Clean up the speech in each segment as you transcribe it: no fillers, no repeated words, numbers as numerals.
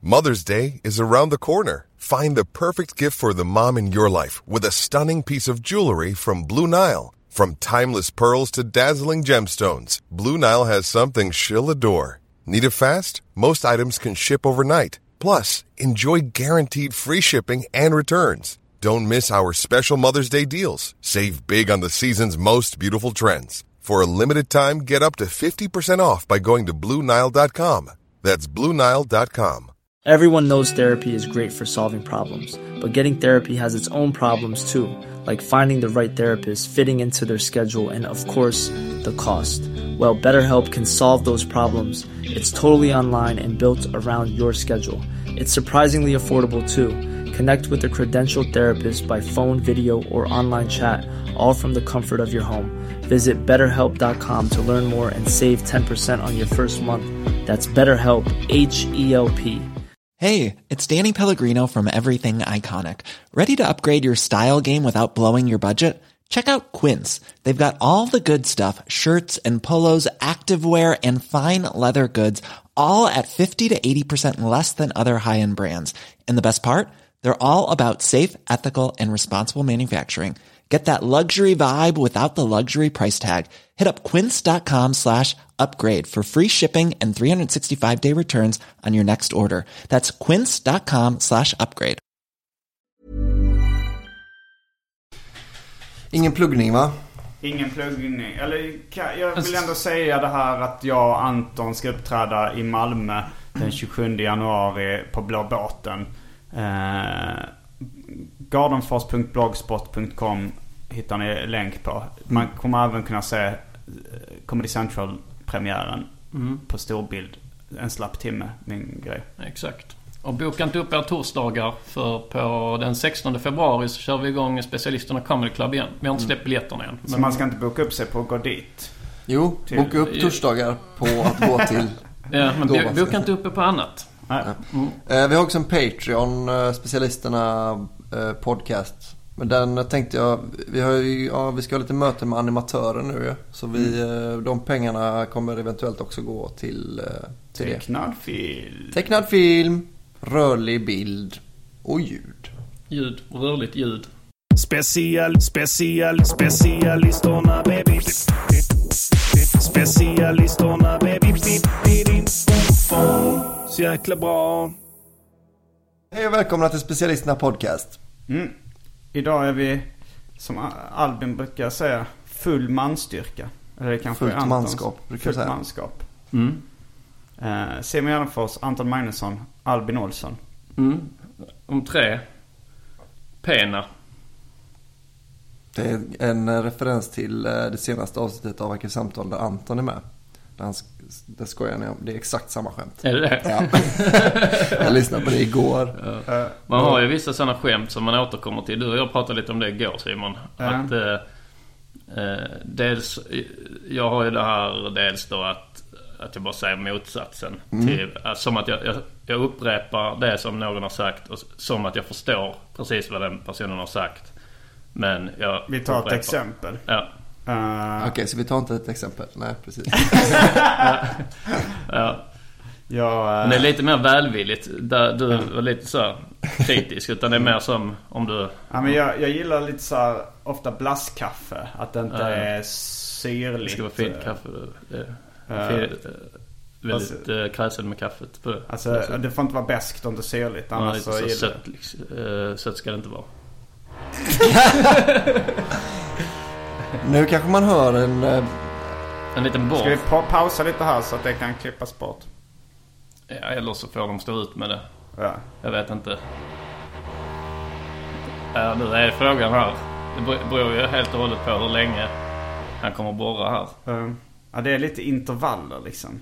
Mother's Day is around the corner. Find the perfect gift for the mom in your life with a stunning piece of jewelry from Blue Nile. From timeless pearls to dazzling gemstones, Blue Nile has something she'll adore. Need it fast? Most items can ship overnight. Plus, enjoy guaranteed free shipping and returns. Don't miss our special Mother's Day deals. Save big on the season's most beautiful trends. For a limited time, get up to 50% off by going to BlueNile.com. That's BlueNile.com. Everyone knows therapy is great for solving problems, but getting therapy has its own problems too, like finding the right therapist, fitting into their schedule, and of course, the cost. Well, BetterHelp can solve those problems. It's totally online and built around your schedule. It's surprisingly affordable too. Connect with a credentialed therapist by phone, video, or online chat, all from the comfort of your home. Visit BetterHelp.com to learn more and save 10% on your first month. That's BetterHelp, H-E-L-P. Hey, it's Danny Pellegrino from Everything Iconic. Ready to upgrade your style game without blowing your budget? Check out Quince. They've got all the good stuff, shirts and polos, activewear, and fine leather goods, all at 50 to 80% less than other high-end brands. And the best part? They're all about safe, ethical, and responsible manufacturing. Get that luxury vibe without the luxury price tag. Hit up quince.com/upgrade for free shipping and 365-day returns on your next order. That's quince.com/upgrade. Ingen pluggning, va? Ingen pluggning. Eller jag vill ändå säga det här att jag och Anton ska uppträda i Malmö den 27 januari på Blå båten. Gardenfors.blogspot.com hittar ni länk på. Man kommer även kunna se Comedy Central-premiären på storbild. En slapp timme, min grej. Exakt. Och boka inte upp era torsdagar, för på den 16 februari så kör vi igång Specialisterna Comedy Club igen. Vi har inte släppt biljetterna än. Så man ska inte boka upp sig på att gå dit? Jo, boka upp torsdagar på att gå till... Ja, men boka inte uppe på annat. Vi har också en Patreon, Specialisterna podcast. Men den tänkte jag, vi ska ha lite möte med animatörer nu, så de pengarna kommer eventuellt också gå till det. Tecknad film, rörlig bild och ljud. Rörligt ljud. Specialisterna baby. Specialisterna baby. Så jäkla bra. Hej och välkomna till Specialisterna podcast. Idag är vi, som Albin brukar säga, full manstyrka. Eller det kanske fullt manskap, brukar jag säga. Manskap. Simon Gärdenfors, Anton Magnusson, Albin Olsson. Om 3 pena. Det är en referens till det senaste avsnittet av Vackert samtal där Anton är med. Det skojar ni om. Det är exakt samma skämt. Är det det? Ja. Jag lyssnade på det igår. Man har ju vissa sådana skämt som man återkommer till. Du och jag pratade lite om det igår, Simon. Att dels, jag har ju det här dels då att jag bara säger motsatsen till, som att jag upprepar det som någon har sagt och som att jag förstår precis vad den personen har sagt. Men vi tar ett exempel. Ja. Okej, så vi tar inte ett exempel. Nej, precis. Men det är lite mer välvilligt. Där du var lite så kritisk, utan det är mer som om du... Ja, men jag gillar lite så här, ofta blasskaffe. Att det inte är syrligt. Det ska vara fint kaffe. Väldigt kräsen med kaffet på. Alltså, det får inte vara beskt och inte syrligt. Annars så lite så sött, liksom. Sött ska det inte vara. Nu kanske man hör en liten borr. Ska vi pausa lite här så att det kan klippas bort? Ja, eller så får de stå ut med det. Ja. Jag vet inte. Nu är frågan här. Det beror ju helt och hållet på hur länge han kommer borra här. Ja, det är lite intervaller liksom.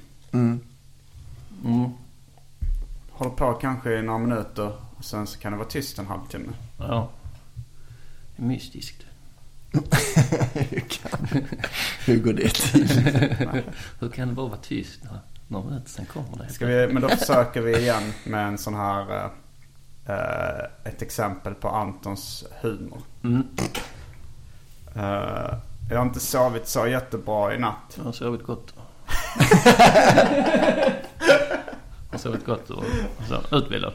Håller på kanske i några minuter och sen så kan det vara tyst en halvtimme. Ja. Mystiskt. Hur går det till? Hur kan det bara vara tyst några minuter sen kommer det? Men då försöker vi igen med en sån här ett exempel på Antons humor. Jag har inte sovit så jättebra i natt. Jag har sovit gott. Jag sovit gott och så utvilad.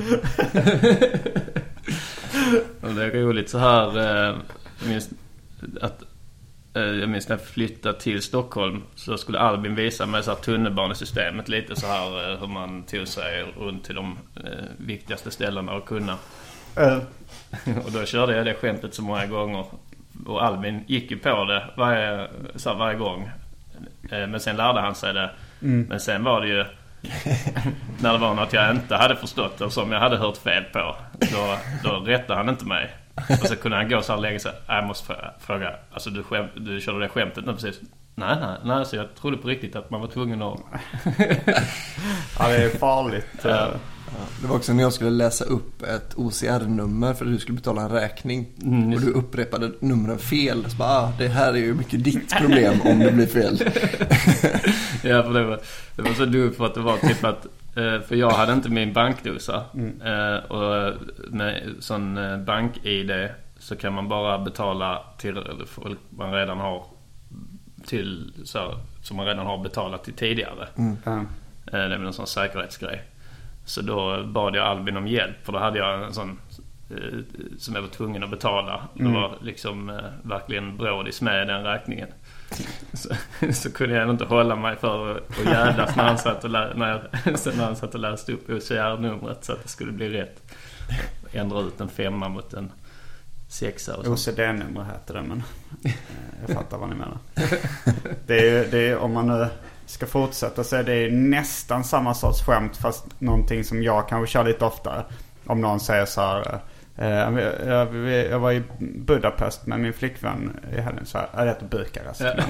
Och det är roligt så här. Jag minns när jag flyttade till Stockholm, så skulle Albin visa mig så här tunnelbanesystemet lite så här, hur man tog sig runt till de viktigaste ställena och kunna. Och då körde jag det skämtet så många gånger, och Albin gick ju på det varje gång. Men sen lärde han sig det. Men sen var det ju när det var något jag inte hade förstått och som jag hade hört fel på, då rättade han inte mig. Och så kunde han gå så här länge så jag måste fråga, alltså du körde det skämtet nu precis. Nej, så jag trodde på riktigt att man var tvungen att... Ja, det är farligt. Det var också när jag skulle läsa upp ett OCR-nummer för att du skulle betala en räkning. Och du upprepade numren fel. Så bara, det här är ju mycket ditt problem om det blir fel. Ja, för det var så dumt för att det var typ att... För jag hade inte min bankdosa. Och med sån bank-ID så kan man bara betala till folk man redan har till så som man redan har betalat till tidigare. Det är väl en sån säkerhetsgrej. Så då bad jag Albin om hjälp, för då hade jag en sån som jag var tvungen att betala. Det var liksom verkligen brådis med den räkningen. Så kunde jag inte hålla mig för att jävlas när han satt och läste upp OCR-numret så att det skulle bli rätt. Ändra ut en 5 mot en 6. OCD-nummer heter det, men jag fattar vad ni menar. Det är om man nu ska fortsätta så är det nästan samma sorts skämt, fast någonting som jag kanske kör lite oftare. Om någon säger så här, jag var i Budapest med min flickvän i helgen, så här, jag heter Bukarest. Ja.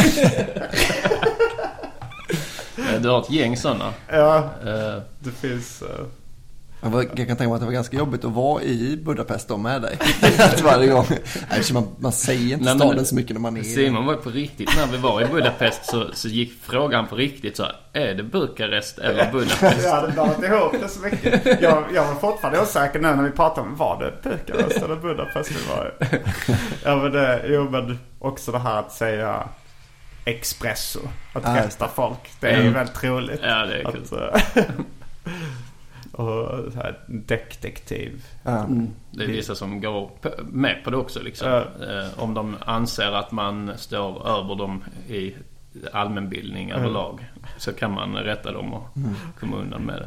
Du har ett gäng sådana. Ja, det finns... Jag kan tänka mig att det var ganska jobbigt att vara i Budapest då med dig. Varje gång. Man säger inte staden så mycket när man är... Simon var på riktigt. När vi var i Budapest så gick frågan på riktigt så här, är det Bukarest eller Budapest? Jag hade blandat ihop det så mycket. Jag var fortfarande osäker nu när vi pratade om, var det Bukarest eller Budapest det var. Men också det här att säga espresso, att rätta folk. Det är ju väldigt roligt. Ja, det är kul. Och så här detektiv. Det är vissa som går med på det också liksom. Om de anser att man står över dem i allmänbildning överlag, så kan man rätta dem och komma undan med det.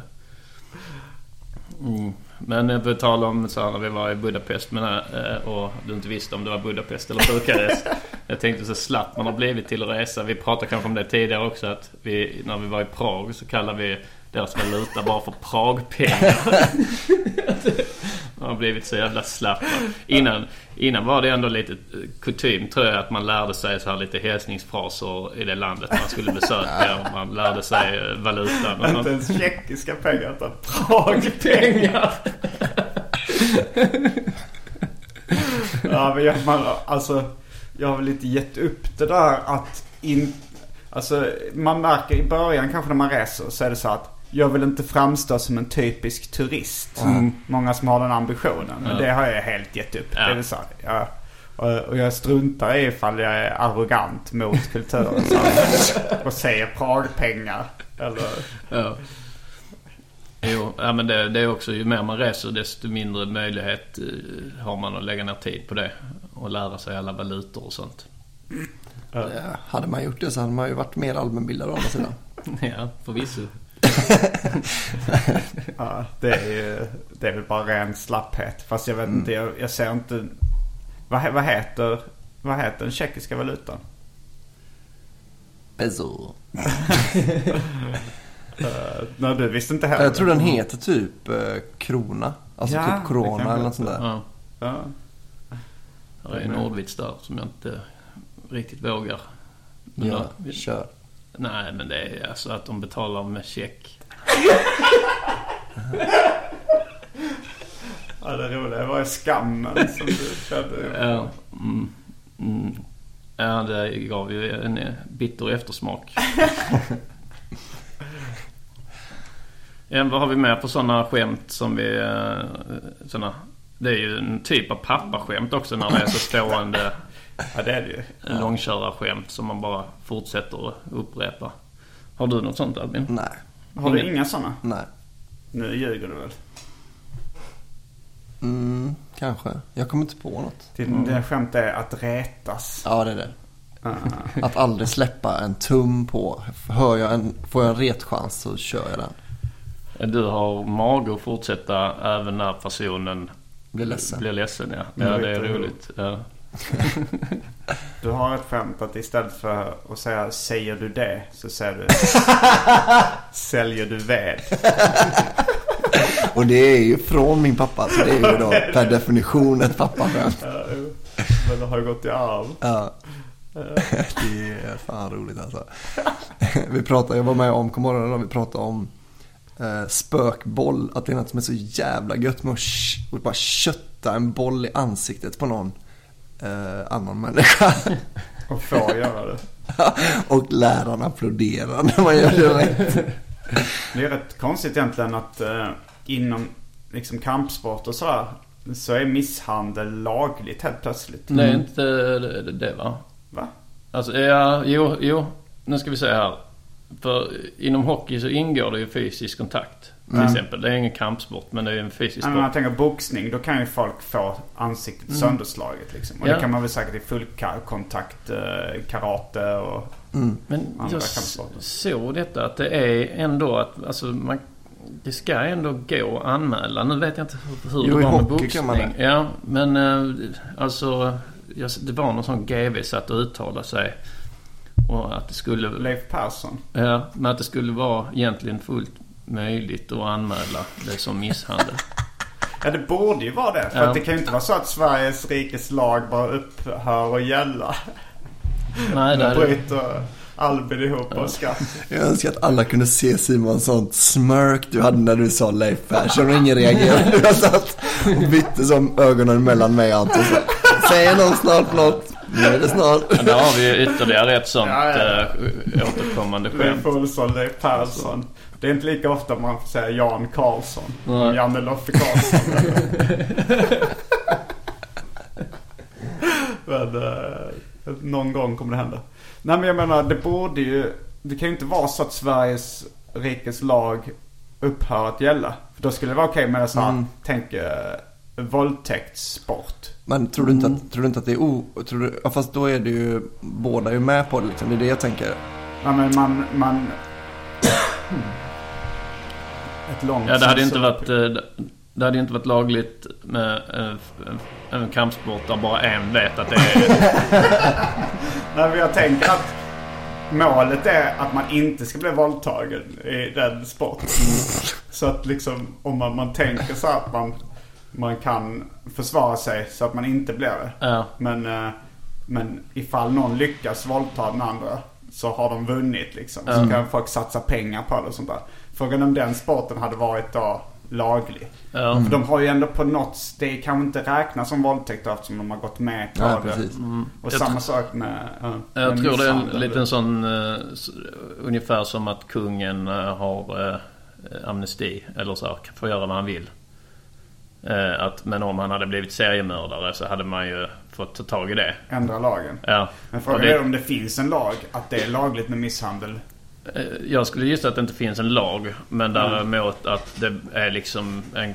Men på tal om så här, när vi var i Budapest och du inte visste om det var Budapest eller Bukarest. Jag tänkte så slapp man har blivit till att resa. Vi pratade kanske om det tidigare också, att när vi var i Prag så kallade vi deras valuta bara för Pragpengar. Man har blivit så jävla slapp. Innan var det ändå lite kutym, tror jag, att man lärde sig så här lite hälsningsfraser i det landet man skulle besöka, och man lärde sig valutan. Inte ens tjeckiska pengar, utan Pragpengar. Ja, men jag har väl lite gett upp det där att man märker i början kanske när man reser, så är det så att jag vill inte framstå som en typisk turist. Många som har den ambitionen. Men det har jag helt gett upp. Det är så här, och jag struntar i ifall jag är arrogant mot kulturen och säger Pragpengar. Eller... Ja. Jo, men det är också, ju mer man reser desto mindre möjlighet har man att lägga ner tid på det och lära sig alla valutor och sånt. Ja, hade man gjort det så hade man ju varit mer allmänbildad å andra sidan. Ja, förvisso. Ja, det är väl bara ren slapphet. Fast jag vet inte, jag ser inte. Vad heter den tjeckiska valutan? Peso. Nej, du visste inte heller. Jag tror den heter typ krona. Alltså typ corona eller något sånt där. Ja. Det är en ordvits där som jag inte riktigt vågar. Kör. Nej, men det är alltså att de betalar med check. Ja, det roliga var skammen som du körde. Ja, det gav ju en bitter eftersmak. Vad har vi med på sådana skämt som vi... det är ju en typ av pappaskämt också när det är så stående... Ja, det är det ju. Långkörare skämt som man bara fortsätter att upprepa. Har du något sånt, Albin? Nej. Har du inga sådana? Nej. Nu ljuger du väl? Kanske. Jag kommer inte på något. Det skämt är att rätas. Ja, det är det. Att aldrig släppa en tum på. Får jag en retchans så kör jag den. Du har mag att fortsätta även när personen Blir ledsen, ja. Ja, det är roligt. Ja. Du har ett skämt att istället för att säga säger du det, så säger du säljer du ved. Och det är ju från min pappa, så det är ju då per definition ett pappaskämt. Men det har ju gått i arv. Ja. Det är fan roligt alltså. Jag var med om, kommer ihåg, vi pratade om spökboll, att det är något som är så jävla gött med att bara kötta en boll i ansiktet på någon annan människa. Och få göra det. Och läraren applåderar när man gör det rätt. Det är rätt konstigt egentligen att inom liksom kampsport och så är misshandel lagligt helt plötsligt. Det är inte det va? Va? Alltså, ja, jo, nu ska vi säga här. För inom hockey så ingår det ju fysisk kontakt. Till exempel. Det är ingen kampsport, men det är en fysisk sport. När man tänker boxning, då kan ju folk få ansiktet sönderslaget liksom. Och det kan man väl säkert i fullkontakt, karate och men andra jag kampsporter. såg detta att det är ändå att alltså, det ska ändå gå att anmäla. Nu vet jag inte hur det var med boxning. Ja, men alltså det var någon sån GV satt och uttalade sig. Och att det skulle... Leif Persson. Ja, men att det skulle vara egentligen fullt möjligt att anmäla det som misshandel. Ja, det borde ju vara det. För att det kan ju inte vara så att Sveriges rikes lag bara upphör att gälla. Nej, det bryter Albin ihop och skatt. Jag önskar att alla kunde se Simon sånt smörk du hade när du sa Leif Persson och ingen reagerade. Du har satt och bytte som ögonen mellan mig och Anton. Säger någon snart något? Nu är det snart. Ja, där har vi ytterligare ett sånt återkommande skämt. Fulsson, Leif Persson. Det är inte lika ofta man får säga Jan Karlsson. Janne Loffe Karlsson. Men någon gång kommer det hända. Nej, men jag menar, det kan ju inte vara så att Sveriges rikes lag upphör att gälla. För då skulle det vara okej med det så här, tänk våldtäktssport. Men tror du inte att det är fast då är det ju båda är med på det liksom. Det är det jag tänker. Ja, men man ett långt det hade inte varit lagligt med en kampsport där bara en vet att det är. Nej, men jag tänker att målet är att man inte ska bli våldtagen i den sporten. Så att liksom om man tänker så att man kan försvara sig så att man inte blir det. Ja. Men ifall någon lyckas våldta den andra så har de vunnit liksom. Så kan folk satsa pengar på det och sånt där. Frågan om den sporten hade varit då laglig. För de har ju ändå på något, det kan inte räknas som våldtäkt eftersom de har gått med på det. Precis. Och samma sak med jag tror det är en liten sån ungefär som att kungen har amnesti eller så, får göra vad han vill. Men om han hade blivit seriemördare så hade man ju fått ta tag i det. Ändra lagen. Ja. Men frågan är om det finns en lag att det är lagligt med misshandel. Jag skulle gissa att det inte finns en lag, men däremot att det är liksom en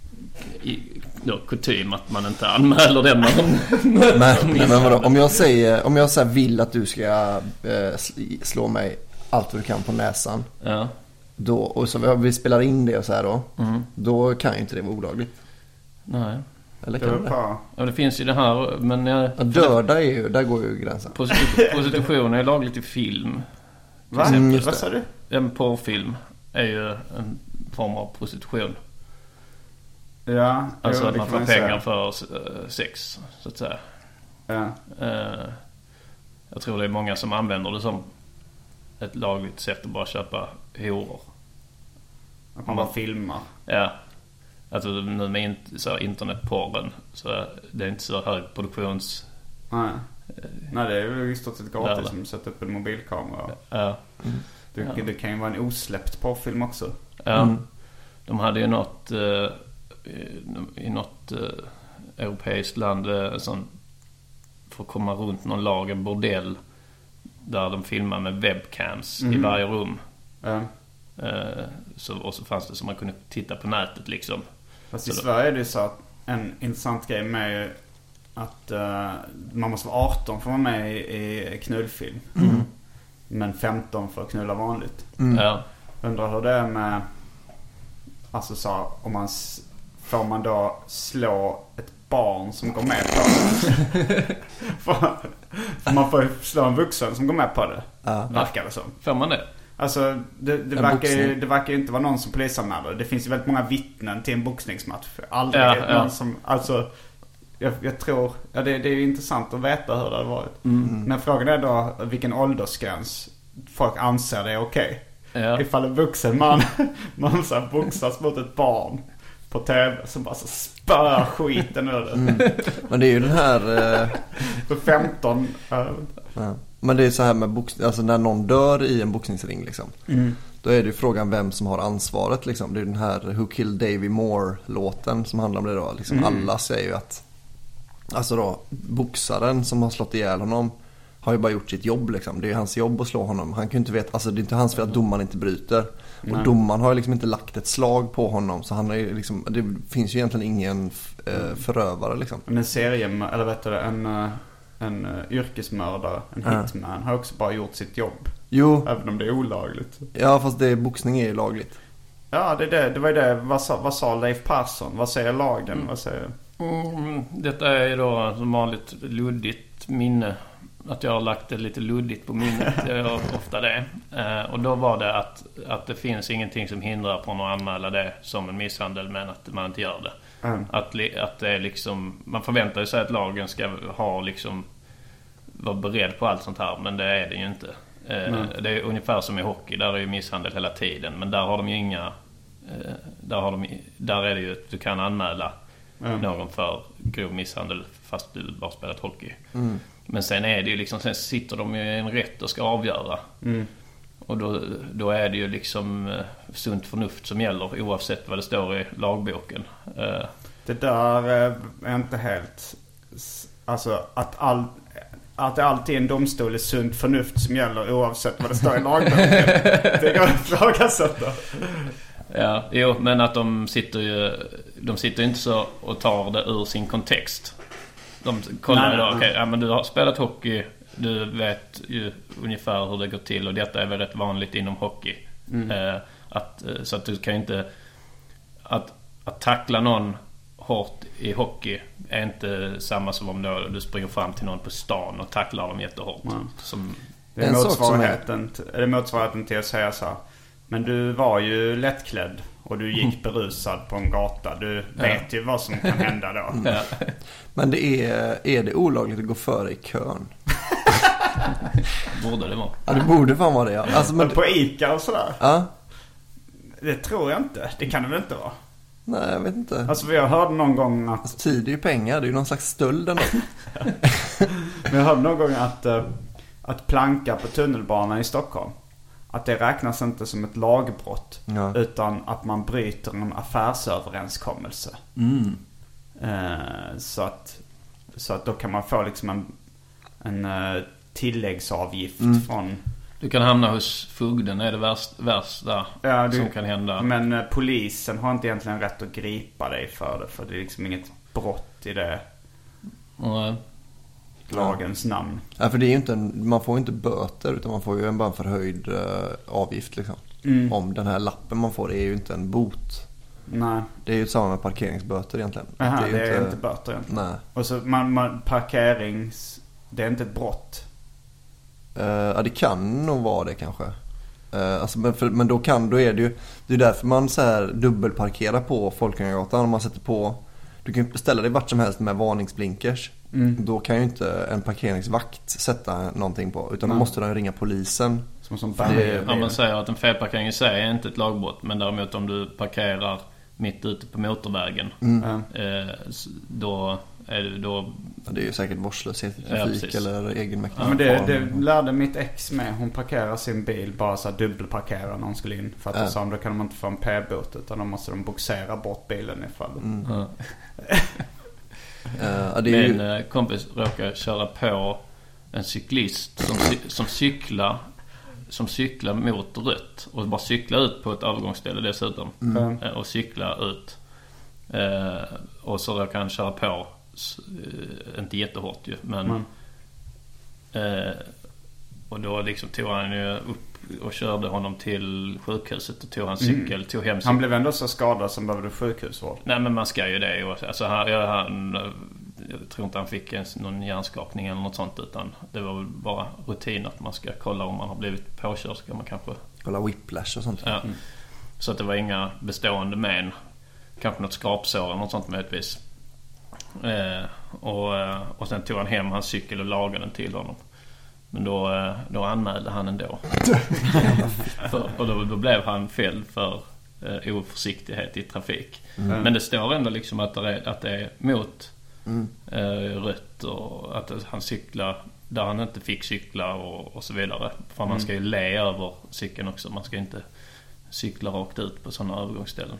kutym att man inte anmäler den. Men vadå, om jag säger vill att du ska slå mig allt du kan på näsan. Ja. Då, och så vi spelar in det och så här då kan ju inte det vara olagligt. Nej. Eller kan det? Ja, det finns ju det här, men döda är ju, där går ju gränsen. Prostitution är lagligt i film. Va? Vad sa du? En porrfilm är ju en form av prostitution. Ja. Alltså att man får pengar för sex, så att säga. Ja. Jag tror det är många som använder det som ett lagligt sätt att bara köpa horor. Att man bara filmar. Ja. Alltså nu med internetporren så det är inte så hög produktions... Nej, det är ju i stort sett gratis som sätter upp en mobilkamera. Ja. Det kan ju vara en osläppt porrfilm också. Ja. De hade ju något i något europeiskt land sån, för att komma runt någon lag, en bordell där de filmar med webcams i varje rum. Och så fanns det som man kunde titta på nätet liksom. Fast i Sverige är det så att en intressant grej med att man måste vara 18 för att vara med i knullfilm. Men 15 för att knulla vanligt. Ja. Undrar hur det är med, alltså så om man får man då slå ett barn som går med på det. för man får slå en vuxen som går med på det. Verkar det som. Får man det? Alltså det verkar ju inte vara någon som polisanmäler. Det finns ju väldigt många vittnen till en boxningsmatch. Aldrig någon som, alltså jag tror, det är ju intressant att veta hur det har varit. Men frågan är då vilken åldersgräns folk anser det är okej. Ja. Ifall en vuxen man så boxas mot ett barn på tv som bara så spör skiten ur det. Men det är ju den här för 15 Men det är så här med boxning, alltså när någon dör i en boxningsring liksom. Då är det ju frågan vem som har ansvaret liksom. Det är den här Who Killed Davey Moore-låten som handlar om det då liksom. Alla säger ju att alltså då boxaren som har slått ihjäl honom har ju bara gjort sitt jobb liksom. Det är ju hans jobb att slå honom. Han kan ju inte veta, alltså det är inte hans fel att domaren inte bryter. Och domaren har ju liksom inte lagt ett slag på honom. Så han är ju liksom, det finns ju egentligen ingen förövare liksom. Men en serie, eller vet du, en yrkesmördare, en hitman har också bara gjort sitt jobb. Jo. Även om det är olagligt. Ja, fast boxning är ju lagligt. Ja, det var ju det. Vad sa Leif Persson? Vad säger lagen? Vad säger... Detta är ju då som vanligt luddigt minne. Att jag har lagt det lite luddigt på minnet. Jag gör ofta det. Och då var det att det finns ingenting som hindrar på att anmäla det som en misshandel, men att man inte gör det. Att det är liksom, man förväntar sig att lagen ska ha liksom, vara beredd på allt sånt här, men det är det ju inte. Det är ungefär som i hockey, där är ju misshandel hela tiden, men där har de ju inga där är det ju att du kan anmäla någon för grov misshandel fast du bara spelat hockey. Men sen är det ju liksom, sen sitter de ju i en rätt och ska avgöra. Och då är det ju liksom sunt förnuft som gäller oavsett vad det står i lagboken. Det där är inte helt, alltså att det alltid är en domstol är sunt förnuft som gäller oavsett vad det står i lagboken. Det går att ifrågasätta. Ja, jo, men att de sitter inte så och tar det ur sin kontext. De kollar idag, okej, men du har spelat hockey, du vet ju ungefär hur det går till, och detta är väl rätt vanligt inom hockey. Så att du kan inte att tackla någon hårt i hockey är inte samma som om du springer fram till någon på stan och tacklar dem jättehårt. Det är motsvarigheten till att säga så här: men du var ju lättklädd och du gick berusad på en gata. Du vet ju vad som kan hända då. Ja. Men är det olagligt att gå före i kön? Borde det vara. Ja, det borde fan vara det, ja. Alltså, men på Ica och sådär? Ja. Det tror jag inte. Det kan det väl inte vara? Nej, jag vet inte. Alltså jag hörde någon gång att... Alltså, tid är ju pengar, det är ju någon slags stöld ändå. Men jag hörde någon gång att planka på tunnelbanan i Stockholm, att det räknas inte som ett lagbrott, utan att man bryter en affärsöverenskommelse. Så att då kan man få liksom en tilläggsavgift från... Du kan hamna hos fogden, är det värsta som kan hända. Men polisen har inte egentligen rätt att gripa dig för det är liksom inget brott i det. Lagens namn. Ja, för det är ju inte man får ju inte böter, utan man får ju bara en förhöjd avgift liksom. Om den här lappen man får är ju inte en bot. Nej. Det är ju samma med parkeringsböter egentligen. Aha, det är inte böter egentligen. Nej. Och så det är inte ett brott. Ja, det kan nog vara det kanske. Alltså, men då är det ju, det är därför man så här dubbelparkerar på Folkungagatan. Om man sätter på, du kan ju ställa dig vart som helst med varningsblinkers. Då kan ju inte en parkeringsvakt sätta någonting på, utan då måste de ringa polisen. Om man säger att en felparkering i sig är inte ett lagbrott, men däremot om du parkerar mitt ute på motorvägen, då är det då... Det är ju säkert vårdslöshet i trafik eller egenmäktighet. Men det lärde mitt ex med. Hon parkerar sin bil bara så här dubbelparkerar när hon skulle in. För att då kan de inte få en p-bot, utan då måste de boxera bort bilen ifall. Min kompis råkar köra på en cyklist som cyklar som cyklar mot rött och bara cykla ut på ett övergångsställe dessutom. Och cykla ut. Och så kan han köra på, inte jättehårt ju, men och då liksom tog han ju upp och körde honom till sjukhuset och tog hans cykel, tog hem cykel. Han blev ändå så skadad som behövde sjukhusvård. Nej, men man ska ju det ju. Alltså jag tror inte han fick någon hjärnskakning eller något sånt, utan det var väl bara rutin att man ska kolla om man har blivit påkörd, ska man kanske kolla whiplash och sånt. Ja. Så att det var inga bestående men, kanske något skrapsår eller något sånt möjligtvis. Och sen tog han hem hans cykel och lagade den till honom. Men då anmälde han ändå. Och då blev han fälld för oförsiktighet i trafik. Men det står ändå liksom att det är mot rött, och att han cyklar där han inte fick cykla och så vidare. För man ska ju le över cykeln också. Man ska inte cykla rakt ut på sådana övergångsställen.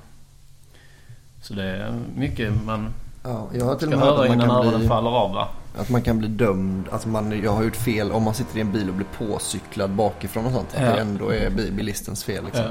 Så det är mycket man jag har till ska och med höra att man innan kan öronen bli, faller av, va? att man kan bli dömd. Alltså jag har gjort fel om man sitter i en bil och blir påcyklad bakifrån och sånt. Att det ändå är bilistens fel liksom.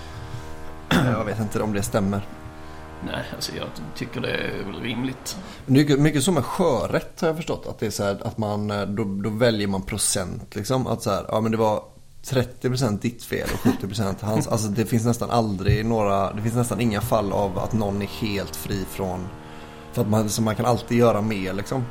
Jag vet inte om det stämmer. Nej, alltså jag tycker det är väl rimligt. Mycket som är sjörätt har jag förstått. Att det är så här, att man då väljer man procent liksom. Att så här, ja men det var 30% ditt fel och 70% hans. Alltså det finns nästan aldrig det finns nästan inga fall av att någon är helt fri från, för att man kan alltid göra mer liksom.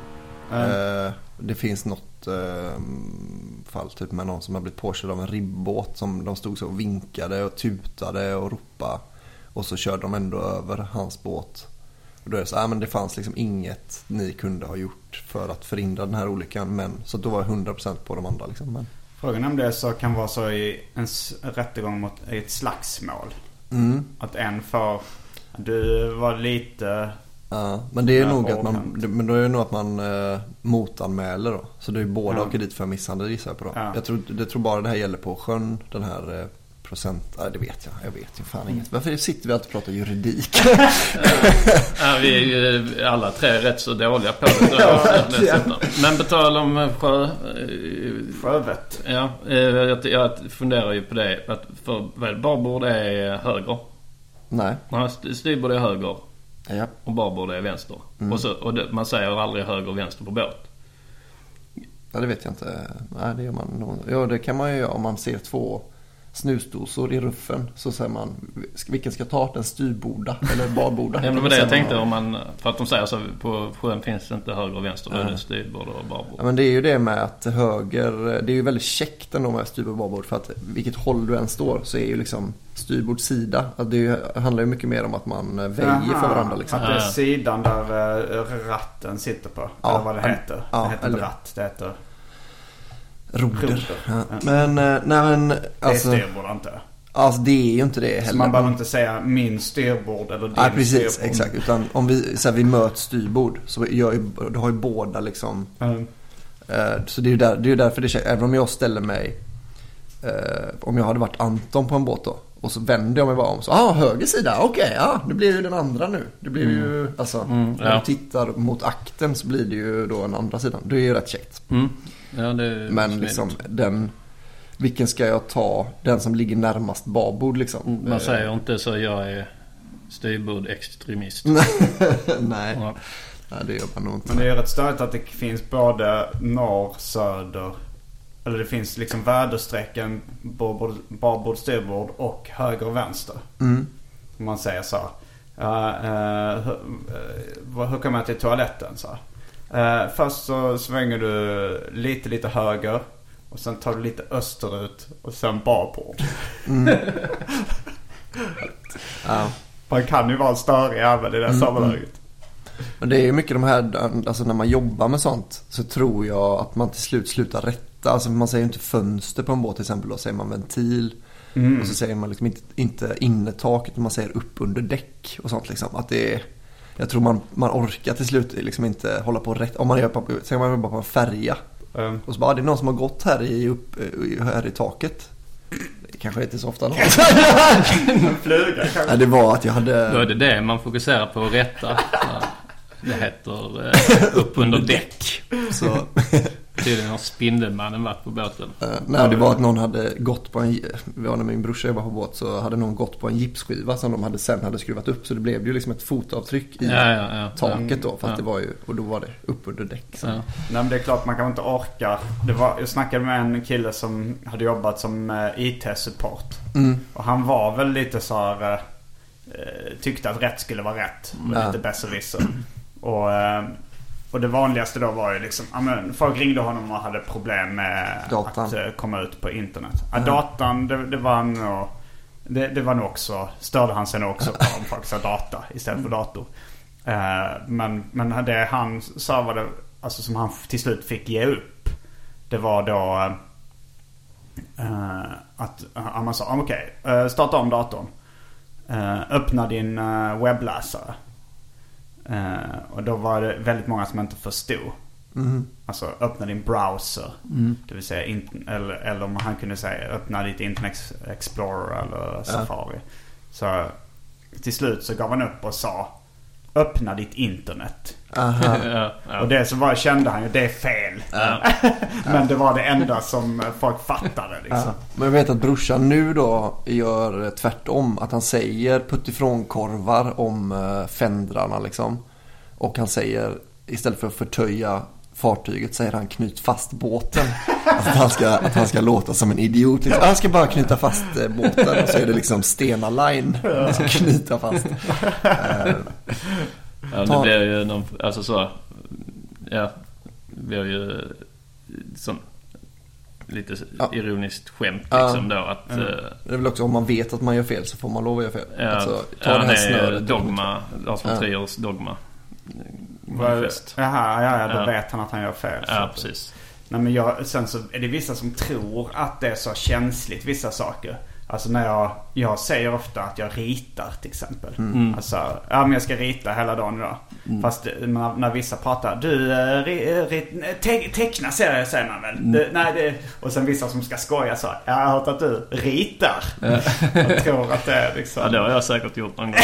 Det finns något fall typ med någon som har blivit påkörd av en ribbåt, som de stod så och vinkade och tutade och ropade, och så körde de ändå över hans båt. Och då är det så, men det fanns liksom inget ni kunde ha gjort för att förhindra den här olyckan, men så då var 100% på de andra liksom. Men frågan om det så kan vara så i en rättegång mot ett slagsmål. Att du var lite... Ja, men det är nog att men då är det nog att man motanmäler då. Så det är ju båda åker dit för misshandel, gissar jag på då. Ja. Jag tror bara det här gäller på sjön, den här procent. Ja, det vet jag vet ju fan inget. Varför sitter vi alltid och pratar juridik? Vi är ju alla tre rätt så dåliga på det. Men på tal om sjövett. Ja, jag funderar ju på det, att för barbord är höger. Nej. Styrbord är höger. Ja. Och barbord är vänster. Man säger aldrig höger och vänster på båt. Ja, det vet jag inte. Nej, det gör man nog. Ja, det kan man ju göra om man ser två snusdosor i ruffen, så säger man vilken ska ta, den styrborda eller barborda. Ja, men det jag tänkte, om man, för att de säger så, på sjön finns det inte höger och vänster, då är det styrbord och barbord. Ja, men det är ju det med att höger, det är ju väldigt käckt ändå med styrbord och barbord, för att vilket håll du än står så är ju liksom styrbord sida. Att det handlar ju mycket mer om att man väjer för varandra liksom. Att det är sidan där ratten sitter på, eller vad det heter. Det heter inte ratt, det heter roder. Ja. Men alltså, det är styrbord inte. Alltså det är ju inte det heller. Så man behöver inte säga min styrbord eller din precis, styrbord. Exakt. Utan om vi möter styrbord, så då har ju båda liksom så det är ju därför det är, även om jag ställer mig om jag hade varit Anton på en båt då, och så vänder jag mig bara om, så höger sida, okej, det blir ju den andra nu. Det blir ju när du tittar mot akten så blir det ju då den andra sidan. Det är ju rätt käckt. Ja, men liksom vilken ska jag ta? Den som ligger närmast barbord liksom. Man säger inte så, jag är styrbord extremist. Nej. Ja. Nej, det gör man nog inte. Men det är rätt stört att det finns både norr, söder, eller det finns liksom väderstrecken barbord, styrbord och höger och vänster. Om man säger så. Hur kommer jag till toaletten så? Först så svänger du lite höger, och sen tar du lite österut, och sen barbord. Man kan ju vara en större även i det sammanhanget. Men det är ju mycket de här, alltså när man jobbar med sånt så tror jag att man till slut slutar rätta. Alltså man säger ju inte fönster på en båt till exempel, då säger man ventil. Och så säger man liksom inte innertak, utan man säger upp under däck och sånt liksom. Att det är, jag tror man orkar till slut liksom inte hålla på rätt. Om man jobbar på en färja och så bara, det är någon som har gått här i taket. Det kanske inte så ofta någon. Fluga kanske. Nej, det var att jag hade... Då är det man fokuserar på att rätta. Det heter upp under däck. Så Tydligen har Spindelmannen varit på båten. Nej, det var att någon hade gått på när min brorsa jobbade på båt, så hade någon gått på en gipsskiva som de sen hade skruvat upp, så det blev ju liksom ett fotavtryck i taket då, fast det var ju, och då var det upp under däck. Nej, men det är klart man kan inte orka. Jag snackade med en kille som hade jobbat som IT-support. Och han var väl lite så här, tyckte att rätt skulle vara rätt, med lite besserwisser. Och det vanligaste då var ju liksom, folk ringde honom och hade problem med datan. Att komma ut på internet. Datan, det var nog också, störde han sig nog också på om folk sa data istället för dator. Men det han sa var det, alltså som han till slut fick ge upp, det var då att man sa okej, starta om datorn, öppna din webbläsare. Och då var det väldigt många som inte förstod. Alltså öppna din browser, det vill säga eller om han kunde säga öppna ditt Internet Explorer eller Safari. Så till slut så gav han upp och sa öppna ditt internet. Och det så kände han ju, det är fel. Men det var det enda som folk fattade liksom. Men jag vet att brorsan nu då gör tvärtom, att han säger puttifrånkorvar om fändrarna liksom. Och han säger, istället för att förtöja fartyget, säger han knyt fast båten. Att han ska låta som en idiot liksom. Han ska bara knyta fast båten, och så är det liksom Stena Line som knyta fast. Det blir ju någon, alltså så, det blir ju som lite ironiskt skämt liksom då att det är väl också, om man vet att man gör fel så får man lov att göra fel. Alltså, ta det här snöret. Dogma, Lars von Triers dogma. Då vet han att han gör fel. Ja, precis. Nej, men sen så är det vissa som tror att det är så känsligt, vissa saker. Alltså när jag säger ofta att jag ritar till exempel. Alltså, men jag ska rita hela dagen idag. Fast när vissa pratar, teckna säger man väl. Och sen vissa som ska skoja så, jag har hört att du ritar. Jag tror att det är liksom... Ja, det har jag säkert gjort någon gång.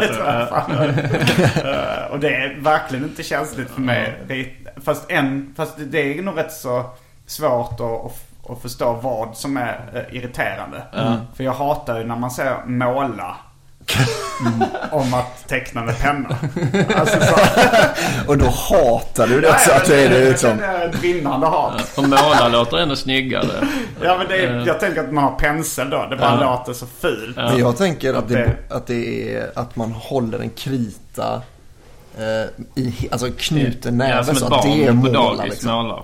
Och det är verkligen inte känsligt för mig. Fast det är nog rätt så svårt att förstå vad som är irriterande. För jag hatar ju när man säger måla om att teckna med penna. Alltså så. Och då hatar du det också, att det är liksom... Det är ett vinnande hat. Och måla låter ändå snyggare. Ja, men jag tänker att man har pensel då. Det bara låter så fult. Men jag tänker att det är att man håller en krita alltså knuten näve, så att det är måla liksom.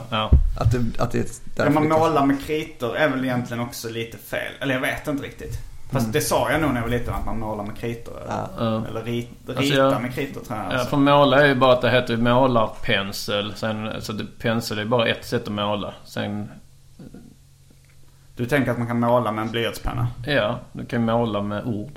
Att man målar med kritor är väl egentligen också lite fel. Eller jag vet inte riktigt. Fast det sa jag nog när jag var liten, att man målar med kritor. Eller rita med kritor, tror jag. Ja, för måla är ju bara att det heter målarpensel. Så pensel är bara ett sätt att måla. Sen... Du tänker att man kan måla med en blyertspenna? Ja, du kan måla med ord.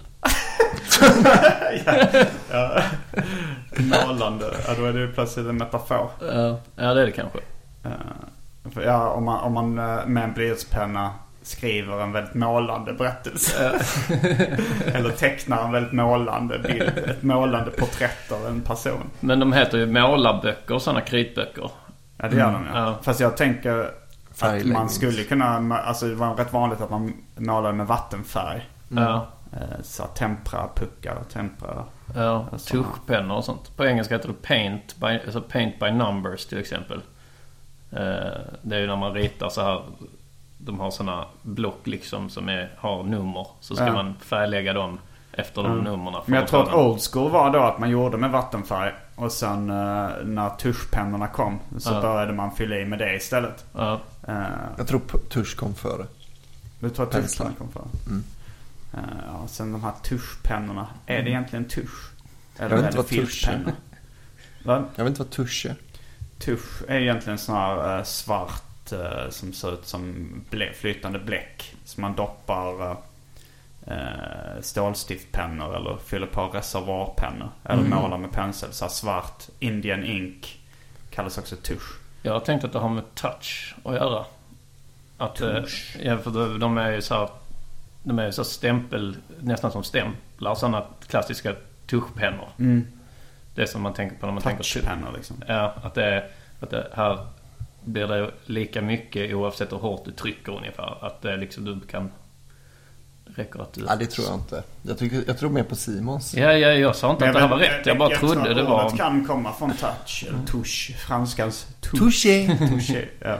Målande. Ja, då är det ju plötsligt en metafor. Ja, det är det kanske. Ja, om man med en blyertspenna skriver en väldigt målande berättelse. Eller tecknar en väldigt målande bild. Ett målande porträtt av en person. Men de heter ju målarböcker och sådana kritböcker. Ja, det gör de, ja. Fast jag tänker att man skulle kunna... Alltså det var rätt vanligt att man målade med vattenfärg. Så tempera-puckar och tempera... Ja, tuschpennor och sånt. På engelska heter det paint by numbers till exempel. Det är ju när man ritar så här... De har såna block liksom som har nummer. Så ska man färglägga dem efter de nummerna. Men jag tror att old school var då att man gjorde med vattenfärg. Och sen när tuschpennorna kom så började man fylla i med det istället. Jag tror tusch kom före. Du tror att tuschpennorna kom före? Sen de här tuschpennorna. Är det egentligen tusch? Eller jag vet inte vad tusch är. Jag vet inte vad tusch är. Tusch är egentligen sån här svart som ser ut som flytande bläck som man doppar stålstiftpennor eller fyller på reservoarpennor eller målar med pensel. Så svart Indian ink kallas också tusch. Jag har tänkt att det har med touch att göra. Att för de är ju så här, de är så stämpel, nästan som stämplar, sådana klassiska tuschpennor. Det som man tänker på när man tänker touchpennor liksom. Ja, att det här blir det lika mycket oavsett hur hårt du trycker ungefär? Att det liksom du kan... Räcker att du... Ja, det tror jag inte. Jag tror mer på Simons. Ja, jag sa inte att det här var rätt. Jag bara trodde det var... Jag kan komma från touch. Eller touche. Franskans Touché. touché. Ja.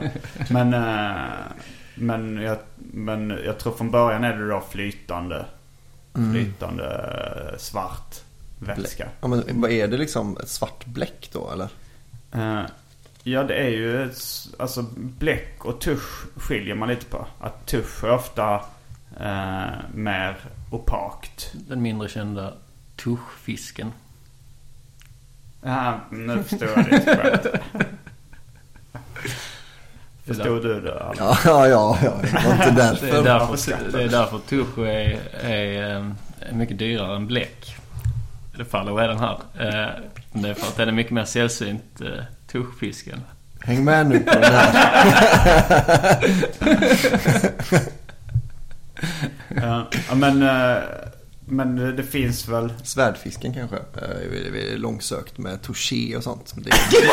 Men jag tror från början är det då flytande svart vätska. Ja, men vad är det liksom? Ett svart bläck då, eller? Ja, det är ju alltså bläck och tusch skiljer man lite på. Att tusch är ofta mer opakt. Den mindre kända tuschfisken. Ja, nu förstår jag det. Förstod du det? Ja. Det var inte därför. Det är därför tusch är mycket dyrare än bläck. Det faller är den här. Det är för att den är mycket mer sällsynt tuschfisken. Häng med nu på den här. Men det finns väl... Svärdfisken kanske. Vi är långsökt med touché och sånt. Det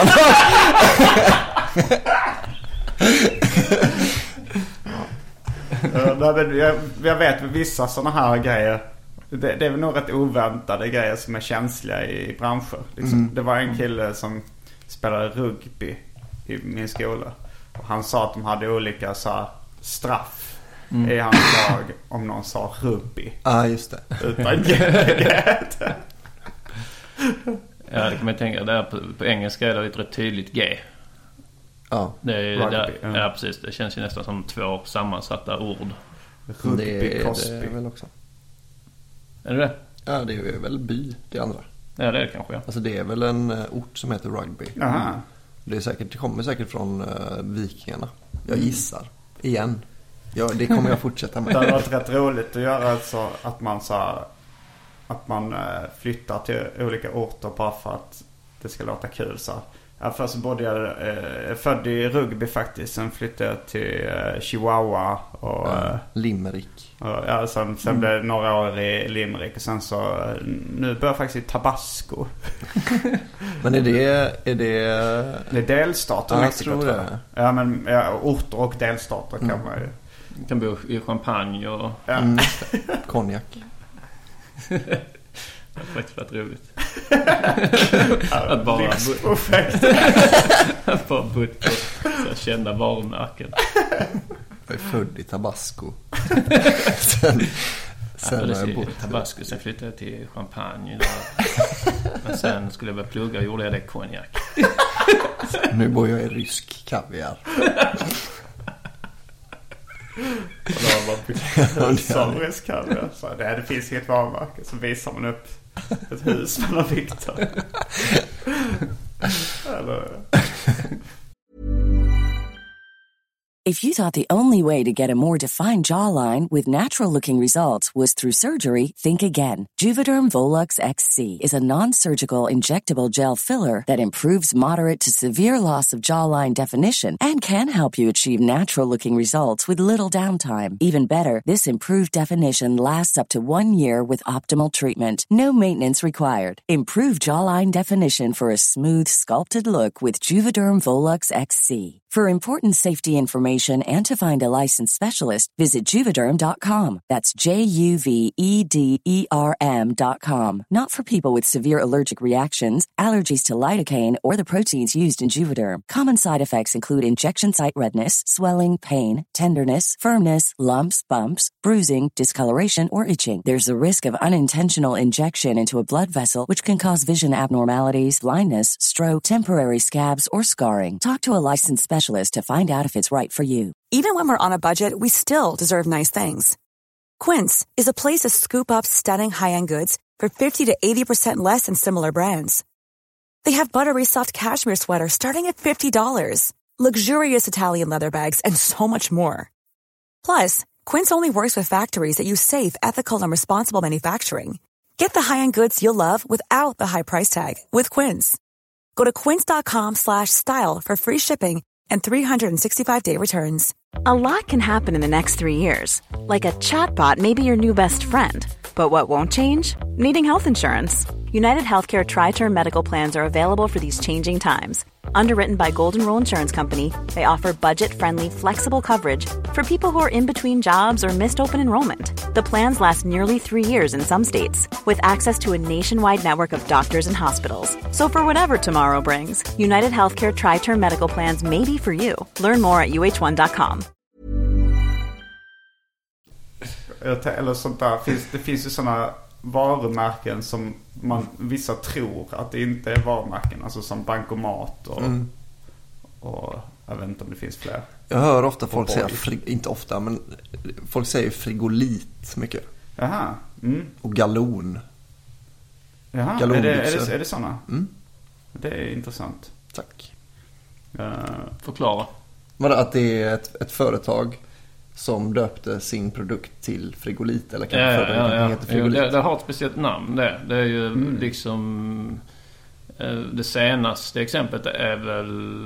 jag vet vissa såna här grejer. Det är väl nog rätt oväntade grejer som är känsliga i branscher. Liksom. Det var en kille som spelade rugby i min skola. Och han sa att de hade olika så här, straff i hans lag om någon sa rugby. Ja, just det. Utan g. Ja, det kan man tänka. Där på engelska är det ett rätt tydligt G. Ja, det är rugby, ja, precis. Det känns ju nästan som två sammansatta ord. Rugby, det är väl också. Är det? Ja, det är väl by, det andra. Ja, det är det kanske, ja. Alltså det är väl en ort som heter Rugby. Aha. Det kommer säkert från vikingarna. Jag gissar. Igen. Ja, det kommer jag fortsätta med. Det har varit rätt roligt att göra alltså att man flyttar till olika orter bara för att det ska låta kul så. Först bodde jag född i Rugby faktiskt. Sen flyttade jag till Chihuahua och Limerick. Och, sen blev det några år i Limerick. Och sen så nu börjar jag faktiskt i Tabasco. Men är det Det är delstater Mexiko, tror det. Ja, men orter och delstater kan man ju. Du kan bo i champagne och... konjak. Det har faktiskt varit roligt. Att bara bott på så kända varumärken. Jag är född i Tabasco. sen har jag bott i Tabasco. Sen flyttade jag till Champagne. Men sen skulle jag börja plugga och gjorde jag det konjak. Nu bor jag i rysk kaviar. Det finns inget varumärke. Så visar man upp ett hus man har byggt. If you thought the only way to get a more defined jawline with natural-looking results was through surgery, think again. Juvederm Volux XC is a non-surgical injectable gel filler that improves moderate to severe loss of jawline definition and can help you achieve natural-looking results with little downtime. Even better, this improved definition lasts up to 1 year with optimal treatment. No maintenance required. Improve jawline definition for a smooth, sculpted look with Juvederm Volux XC. For important safety information and to find a licensed specialist, visit Juvederm.com. That's JUVEDERM.com. Not for people with severe allergic reactions, allergies to lidocaine, or the proteins used in Juvederm. Common side effects include injection site redness, swelling, pain, tenderness, firmness, lumps, bumps, bruising, discoloration, or itching. There's a risk of unintentional injection into a blood vessel, which can cause vision abnormalities, blindness, stroke, temporary scabs, or scarring. Talk to a licensed specialist to find out if it's right for you. Even when we're on a budget, we still deserve nice things. Quince is a place to scoop up stunning high-end goods for 50 to 80% less than similar brands. They have buttery soft cashmere sweaters starting at $50, luxurious Italian leather bags, and so much more. Plus, Quince only works with factories that use safe, ethical, and responsible manufacturing. Get the high-end goods you'll love without the high price tag with Quince. Go to quince.com/style for free shipping and 365-day returns. A lot can happen in the next 3 years. Like a chatbot may be your new best friend. But what won't change? Needing health insurance. United Healthcare Tri-Term Medical Plans are available for these changing times. Underwritten by Golden Rule Insurance Company, they offer budget-friendly, flexible coverage for people who are in between jobs or missed open enrollment. The plans last nearly 3 years in some states, with access to a nationwide network of doctors and hospitals. So for whatever tomorrow brings, United Healthcare Tri-Term Medical Plans may be for you. Learn more at uh1.com. Eller sånt där. Det finns ju såna varumärken som vissa tror att det inte är varumärken. Alltså som bankomat och jag vet inte om det finns fler. Jag hör ofta folk säga, inte ofta, men folk säger frigolit mycket. Jaha. Och galon. Jaha, är det såna? Det är intressant. Tack. Förklara. Vadå, att det är ett företag som döpte sin produkt till frigolit, eller kanske heter frigolit. Det har ett speciellt namn det. Det är ju liksom det senaste exemplet är väl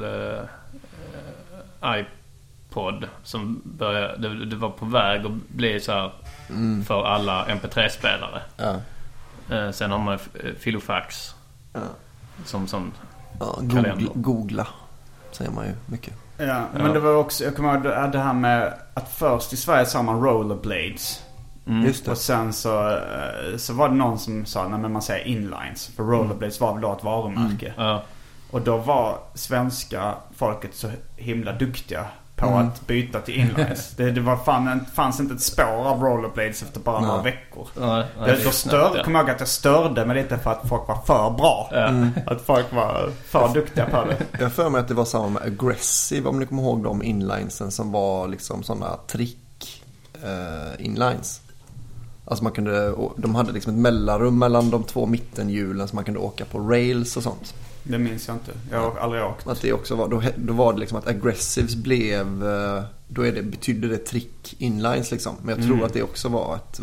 iPod som började, det var på väg att bli så här för alla MP3-spelare. Ja. Sen har man Filofax som googla säger man ju mycket. Ja, men det var också, jag kommer ihåg det här med att först i Sverige sa man rollerblades. Just det. Och sen så var det någon som sa, nej men man säger inlines. För rollerblades var väl då ett varumärke. Och då var svenska folket så himla duktiga på att byta till inlines. Det fanns inte ett spår av rollerblades efter bara några veckor. Då kom jag ihåg att jag störde mig lite för att folk var för bra. Att folk var för duktiga på det. Jag för mig att det var samma med aggressive, om ni kommer ihåg de inlinesen som var liksom sådana trick inlines. Alltså de hade liksom ett mellanrum mellan de två mittenhjulen så man kunde åka på rails och sånt. Det minns jag inte. Jag har aldrig åkt. Att det också var, då var det liksom att aggressives blev, betydde det trick inlines liksom. Men jag tror att det också var ett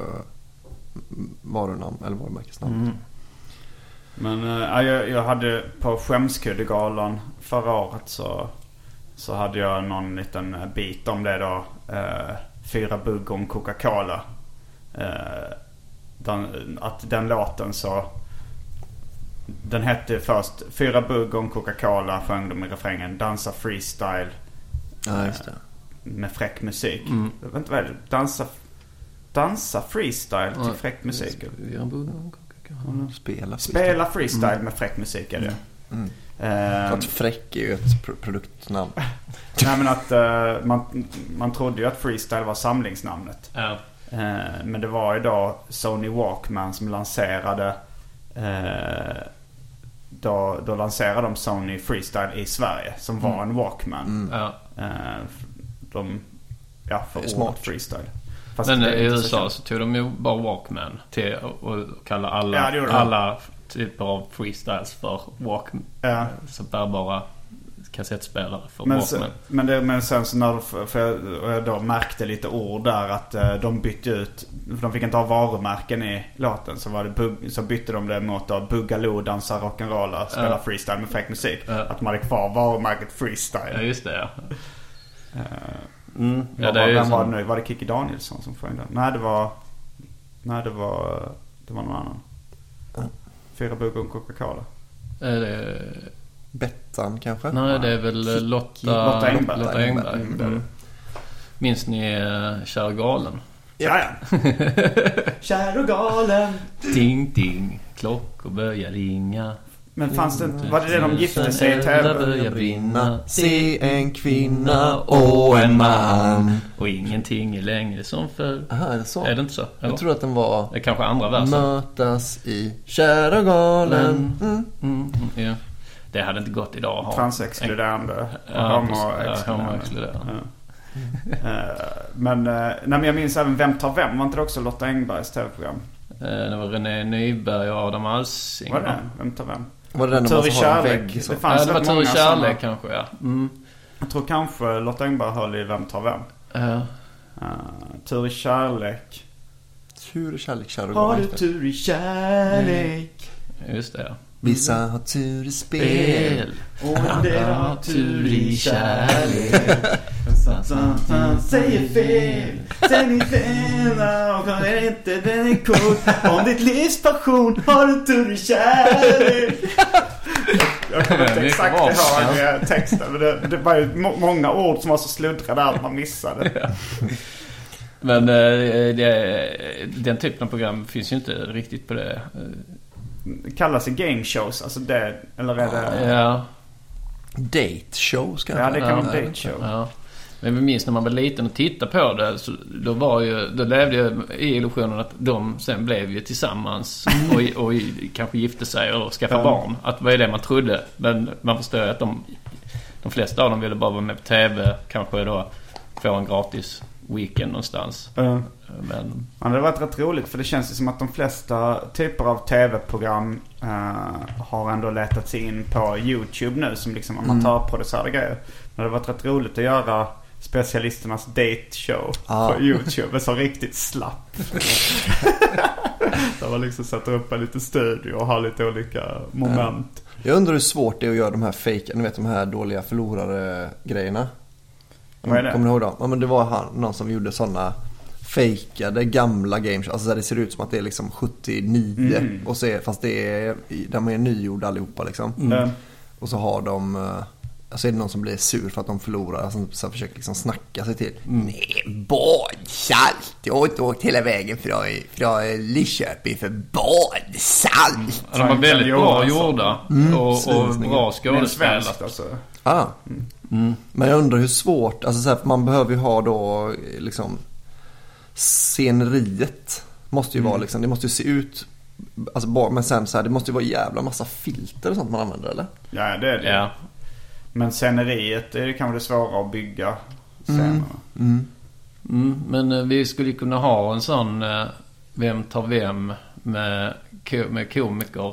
varunamn eller varumärkesnamn. Men jag hade på Skämskuddegalan förra året så hade jag någon liten bit om det då. 4 bugg om Coca-Cola. Att den låten så... Den hette först 4 bugg om Coca-Cola, sjöng de i refrängen. Dansa freestyle. Ja, just det. Med fräck musik. Jag vet inte vad det är. Dansa freestyle till fräck musik. 4 bugg om Coca-Cola. Spela freestyle med fräck musik är det. Att fräck är ju ett produktnamn. Nej, men att man trodde ju att freestyle var samlingsnamnet. Men det var ju då Sony Walkman som lanserade då lanserade de Sony Freestyle i Sverige som var en Walkman. För smart freestyle. Fast men i USA så tog de ju bara Walkman till att kalla alla typer av freestyles för Walkman. Så bärbara kassettspelare för Walkman. Men sen så när jag då märkte lite ord där att de bytte ut, för de fick inte ha varumärken i låten, så bytte de det mot att Boogaloo, dansa rock'n'rolla, spela freestyle med fräck musik. Att man hade kvar varumärket freestyle. Ja, just det, Vem var det nu? Var det Kikki Danielsson som sjöng den? Nej, det var någon annan. 4 bugg om Coca-Cola. Bettan kanske? Nej, det är väl Lotta Engberg. Minns ni Kär galen? Ja. Kär och galen. Ding ding, klockor börjar ringa. Men fanns det inte, var det de gifte sig i TV? Börjar brinna. Se en kvinna och en man. Och ingenting är längre som förr. Aha, är det så? Är det inte så? Eller? Jag tror att den var... Det är kanske andra versen. Mötas i Kär och galen. Ja. Det hade inte gått idag att ha. Transexkluderande. Homoexkluderande. Men jag minns även Vem tar vem? Var inte det också Lotta Engbergs tv-program? Det var René Nyberg och Adam Alsing. Var det? Vem tar vem? Var det den Tur i kärlek? Det var Tur i kärlek kanske, ja. Jag tror kanske Lotta Engberg höll i Vem tar vem? Tur i kärlek. Tur i kärlek, kär och har du tur i kärlek? Just det, ja. Vissa har tur i spel och en del har tur i kärlek. Säger fel. Säg fel och är inte den är cool. Om ditt livs passion har du tur i kärlek. Jag kommer inte exakt ihåg texten. Men det var ju många ord som var så sluddrade att man missade. Men den typen av program finns ju inte riktigt på det. Det kallas det game shows. Alltså det, eller är det... Ja. Date shows kanske. Ja, det kan vara date show. Ja. Men vi minns när man var liten och tittade på det, så då levde jag i illusionen att de sen blev ju tillsammans och kanske gifte sig och skaffa barn. Att vad är det man trodde. Men man förstår ju att de flesta av dem ville bara vara med på tv, kanske då få en gratis weekend någonstans. Men det har varit rätt roligt, för det känns ju som att de flesta typer av tv-program har ändå letat sig in på YouTube nu som liksom amatörproducerade grejer. Men det har varit rätt roligt att göra specialisternas date show på YouTube, så riktigt slapp. Där man liksom sätter upp en liten studio och har lite olika moment. Jag undrar hur svårt det är att göra de här fake, ni vet de här dåliga förlorare grejerna. Vad är det? Kommer ni ihåg dem? Ja, men det var någon som gjorde sådana fejkade gamla games, alltså där det ser ut som att det är liksom 79 och så fast det är de är nygjorda allihopa liksom. Och så har de alltså är det någon som blir sur för att de förlorar, alltså, så försöker liksom snacka sig till. Nej, badsalt. Jag har inte åkt hela vägen från Lidköping för badsalt. De var väldigt bra gjorda och bra skådespelare. Alltså. Men jag undrar hur svårt, alltså så här, man behöver ju ha då liksom sceneriet måste ju vara liksom, det måste ju se ut alltså bara, men sen så här, det måste ju vara jävla massa filter och sånt man använder, eller? Ja, det är det. Ja. Men sceneriet är det kanske det svåra att bygga scenerna. Men vi skulle kunna ha en sån vem tar vem med komiker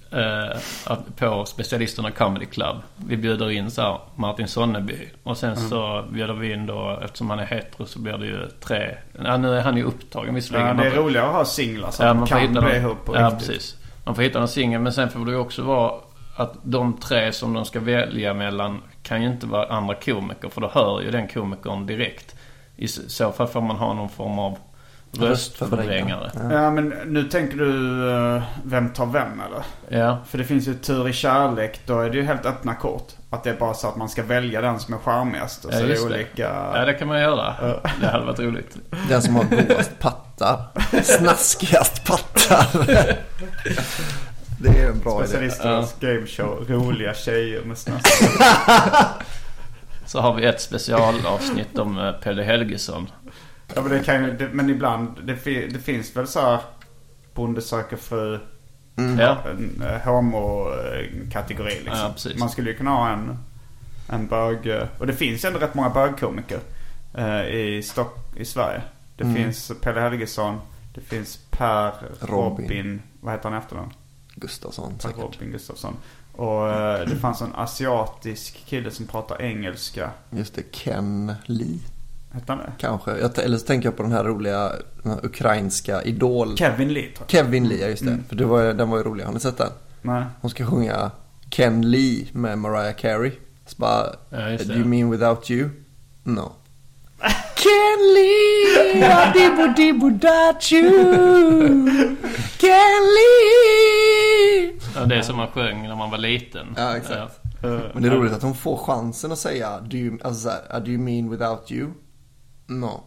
på specialisterna Comedy Club. Vi bjuder in så här Martin Sonneby och sen så bjuder vi in då, eftersom han är hetero så blir det ju 3. Nu är han ju upptagen visserligen. Ja, det är roligare att ha singlar så att man kan bli ihop på riktigt. Precis. Man får hitta en singel, men sen får det ju också vara att de 3 som de ska välja mellan kan ju inte vara andra komiker, för då hör ju den komikern direkt. I så fall får man ha någon form av röstförvrängare. Ja, men nu tänker du vem tar vem, eller? Ja. För det finns ju tur i kärlek, då är det ju helt öppna kort. Att det är bara så att man ska välja den som är charmigast. Och så är det olika... Ja, det kan man göra. Det hade varit roligt. Den som har godast pattar. Snaskigast pattar. Det är en bra idé. Specialisternas gameshow. Roliga tjejer med snask. Så har vi ett specialavsnitt om Pelle Helgesson. Ja, men det kan ju, men ibland det finns väl så här Bonde söker fru, en homo-kategori liksom. Ja, man skulle ju kunna ha en bög, och det finns ändå rätt många bögkomiker i Sverige. Det finns Pelle Helgesson, det finns Per Robin, vad heter han efter den? Gustafsson. Robin Gustafsson. Och det fanns en asiatisk kille som pratar engelska. Just det, Ken Lee. Hette han det? Kanske. Eller så tänker jag på den här roliga ukrainska idol. Kevin Lee, tror jag. Kevin Lee, ja, just det. För den var ju rolig. Har ni sett den? Nej. Hon ska sjunga Ken Lee med Mariah Carey. Så bara, do you mean without you? No. Ken Lee, dibbo-dibbo-dat you. Ken Lee. Ja, det är som man sjöng när man var liten. Ja, exakt. Men det är roligt att hon får chansen att säga do you mean without you? No.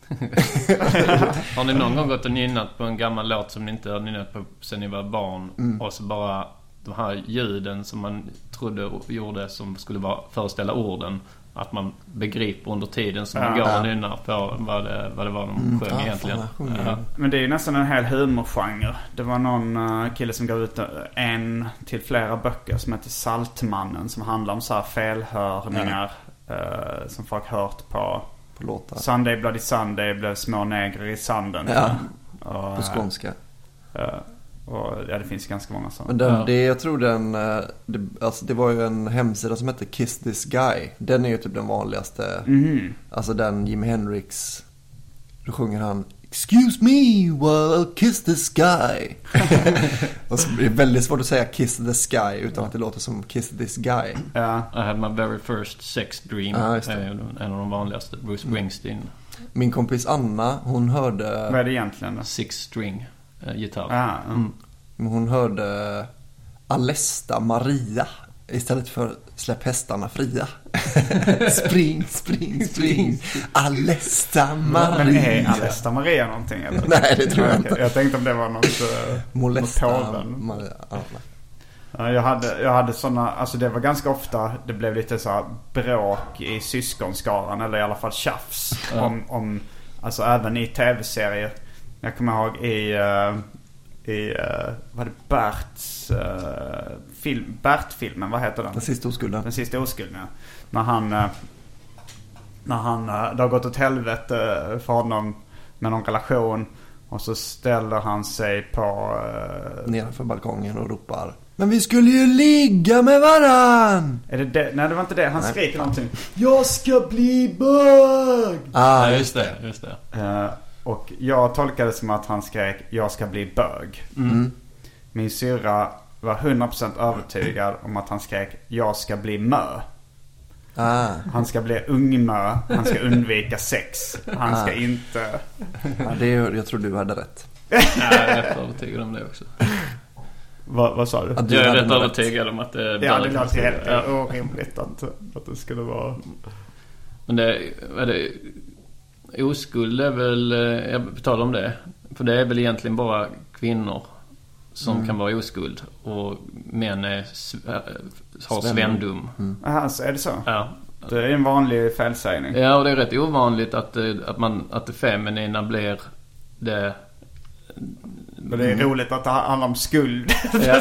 Har ni någon gång gått och nynnat på en gammal låt som ni inte har nynnat på sen ni var barn och så bara de här ljuden som man trodde gjorde som skulle föreställa orden, att man begriper under tiden som man går och nynnar på vad det var de sjöng egentligen. Men det är ju nästan en hel humorgenre. Det var någon kille som gav ut en till flera böcker som heter Saltmannen, som handlar om så här felhörningar som folk hört på låtar. Sunday Bloody Sunday blev små negrer i sanden. Och, på skånska. Och det finns ganska många sådana. Men jag tror det var ju en hemsida som heter Kiss This Guy. Den är ju typ den vanligaste. Alltså den Jimi Hendrix, då sjunger han Excuse me while I kiss this guy. Och så blir det väldigt svårt att säga Kiss the Sky utan att det låter som Kiss this guy. I had my very first sex dream. En av de vanligaste. Bruce Springsteen. Min kompis Anna, hon hörde... Vad är det egentligen då? Six string gitarr. Hon hörde Alesta Maria Istället för släpp hästarna fria. Spring, spring, spring. Alesta Maria. Men är Alesta Maria någonting eller? Nej, det tror jag inte. Jag tänkte om det var något Molesta Maria. Jag hade såna, alltså det var ganska ofta det blev lite så här bråk i syskonskaran eller i alla fall tjafs om alltså även i tv-serier. Jag kommer ihåg var det Bert-filmen, vad heter den? Den sista oskulden. Den sista oskulden, ja. När han det har gått åt helvete för honom med någon relation och så ställer han sig på nedanför balkongen och ropar: men vi skulle ju ligga med varann! Är det? Nej, det var inte det. Han skriker någonting. Jag ska bli bög! Just det. Och jag tolkade det som att han skrek: jag ska bli bög. Min syrra var 100% övertygad om att han skrek: jag ska bli mö. Han ska bli ungmö. Han ska undvika sex. Han ska inte... Jag tror du hade rätt. Jag är rätt övertygad om det också. Vad sa du? Jag är rätt övertygad om att det är... Ja, det låter helt orimligt att det skulle vara... Men det oskuld är väl... Jag talar om det. För det är väl egentligen bara kvinnor som kan vara oskuld. Och män har svendum. Aha, så är det så? Ja. Det är en vanlig felsägning. Ja, och det är rätt ovanligt att det feminina blir det... Men det är roligt att det handlar om skuld. Ja.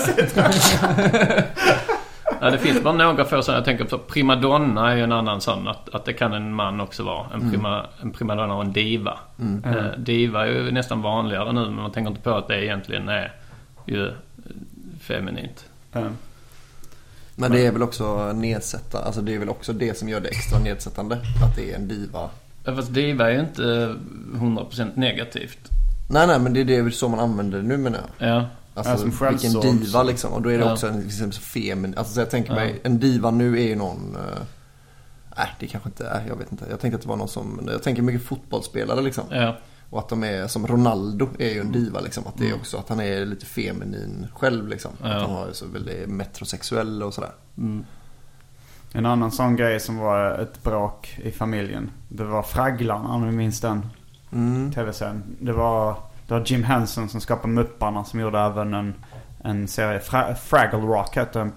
Ja, det finns bara några få sådana. Jag tänker på primadonna är ju en annan sån. Att det kan en man också vara. En primadonna och en diva. Diva är ju nästan vanligare nu. Men man tänker inte på att det egentligen är ju feminint. Men det är väl också nedsättande. Alltså det är väl också det som gör det extra nedsättande. Att det är en diva. Ja, fast diva är ju inte 100% negativt. Nej, men det är så man använder det nu, menar jag. Ja. Alltså vilken diva liksom. Och då är det också en femin. Alltså så jag tänker mig, en diva nu är ju någon... det kanske inte är, jag vet inte. Jag tänkte att det var någon som... Jag tänker mycket fotbollsspelare liksom. Ja. Och att de är, som Ronaldo är ju en diva liksom. Att det är också att han är lite feminin själv liksom. Ja. Att han har ju så väldigt metrosexuell och sådär. En annan sån grej som var ett bråk i familjen. Det var Fragglarna, om du minns den tv-serien. Det var Jim Henson som skapade Mupparna, som gjorde även en serie Fraggle Rock heter den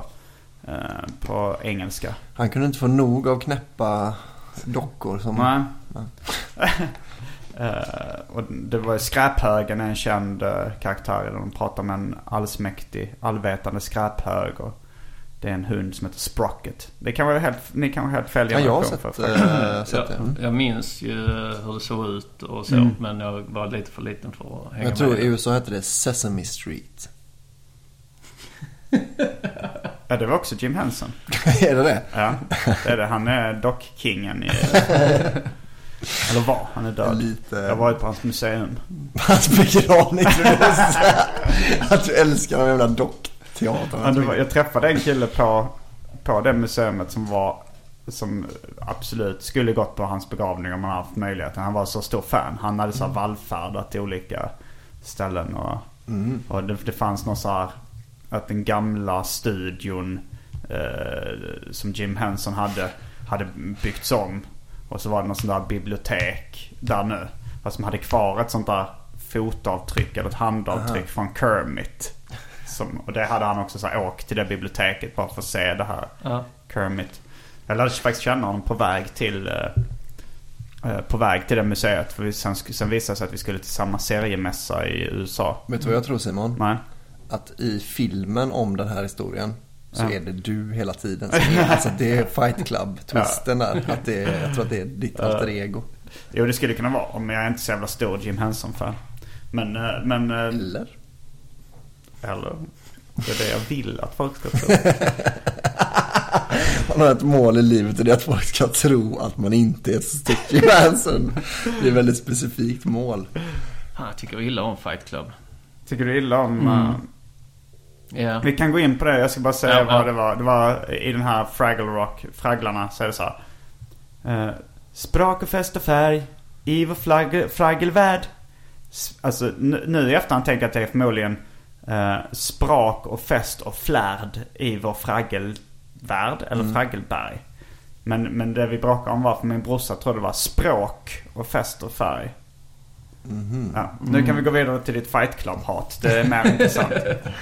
på engelska. Han kunde inte få nog av knäppa dockor som... Nej. Och det var Skräphögen, en känd karaktär där de pratar med en allsmäktig, allvetande skräphög, och det är en hund som heter Sprocket. Det kan vara ni kan vara helt fel. Jag har sett det. Jag minns ju hur det såg ut och så, men jag var lite för liten för att hänga med. Jag tror i USA heter det Sesame Street. Ja, det var också Jim Henson. Är det? Ja, det är det. Han är dockkingen i... Eller var, han är död. Jag har varit på hans museum. Hans begravning. Att du älskar de jävla dockteatern. Jag träffade en kille på det museumet som absolut skulle gått på hans begravning om man haft möjligheten. Han var så stor fan. Han hade så vallfärdat till olika ställen och det fanns någon så här, att den gamla studion som Jim Henson hade byggts om. Och så var det någon sån där bibliotek där nu. Fast som hade kvar ett sånt där fotavtryck eller ett handavtryck från Kermit. Och det hade han också så här, åkt till det biblioteket bara för att se det här. Kermit. Jag lärde faktiskt känna honom på väg till det museet. För sen visade sig att vi skulle till samma seriemässa i USA. Vet du vad jag tror, Simon? Nej. Att i filmen om den här historien så är det du hela tiden. Alltså det är Fight Club-twisten där. Att jag tror att det är ditt alter ego. Jo, det skulle kunna vara. Om jag är inte så jävla stor Jim Henson-fan. Men Eller? Det är det jag vill att folk ska tro. Man har ett mål i livet, och det är att folk ska tro att man inte är så stort Jim Henson. Det är ett väldigt specifikt mål. Jag tycker illa om Fight Club. Tycker du illa om... Yeah. Vi kan gå in på det. Jag ska bara säga vad det var. Det var i den här Fraggle Rock, Fragglarna, så är det så här. Sprak och fest och färg i vår fraggelvärld. Alltså nu i efterhand tänker jag att det är förmodligen sprak och fest och flärd i vår fraggelvärld eller fraggelberg. Men det vi bråkade om var, för min brorsa tror det var språk och fest och färg. Ja, nu kan vi gå vidare till ditt Fight Club-hat. Det är mer intressant.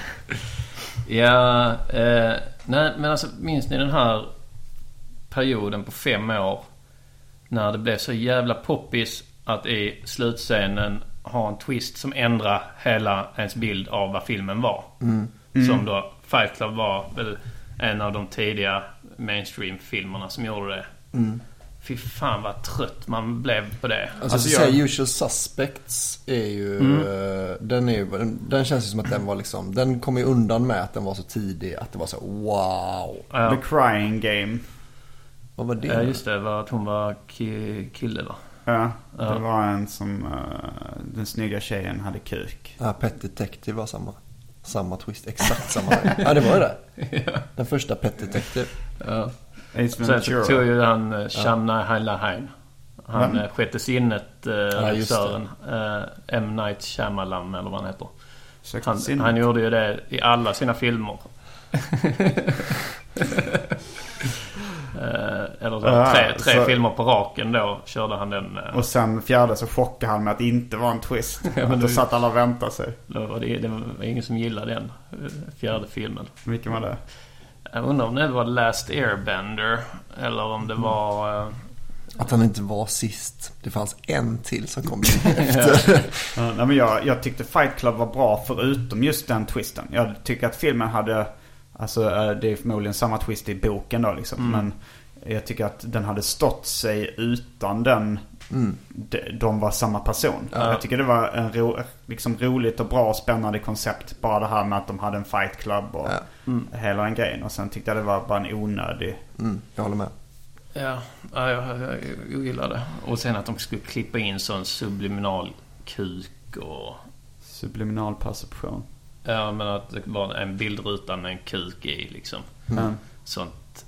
Ja, nej, men alltså minns ni den här perioden på 5 år när det blev så jävla poppis att i slutscenen ha en twist som ändrar hela ens bild av vad filmen var. Som då Fight Club var väl en av de tidiga mainstream-filmerna som gjorde det. Fy fan vad trött man blev på det. Alltså Usual Suspects är ju den känns ju som att den var liksom, den kom ju undan med att den var så tidig att det var så wow. The Crying Game. Vad var det? Ja, just det, var att hon var kille va? Ja, det var en som den snygga tjejen hade kuk. Ja, Pet Detective var samma twist, exakt samma. Ja, det var ju det. Den första Pet Detective. Ja. Sen så tog ju han Shamna Halahain. Han sjätte sinnet regissören M. Night Shyamalan eller vad han heter. Han gjorde ju det i alla sina filmer. Eller tre filmer på raken då körde han den. Och sen fjärde så chockade han med att det inte var en twist. Då satt alla och väntade sig. Det var ingen som gillade den fjärde filmen. Vilken var det? Jag undrar om det var Last Airbender eller om det var att han inte var sist. Det fanns en till som kom efter. Nej, men jag tyckte Fight Club var bra förutom just den twisten. Jag tycker att filmen hade, alltså det är förmodligen samma twist i boken då liksom, men jag tycker att den hade stått sig utan den. De var samma person. Jag tycker det var en liksom roligt och bra och spännande koncept. Bara det här med att de hade en Fight Club och hela en grej. Och sen tyckte jag det var bara en onödig. Jag håller med. Ja, jag gillar det. Och sen att de skulle klippa in sån subliminal kuk och subliminal perception. Ja, men att det var en bildruta med en kuk i liksom. Sånt.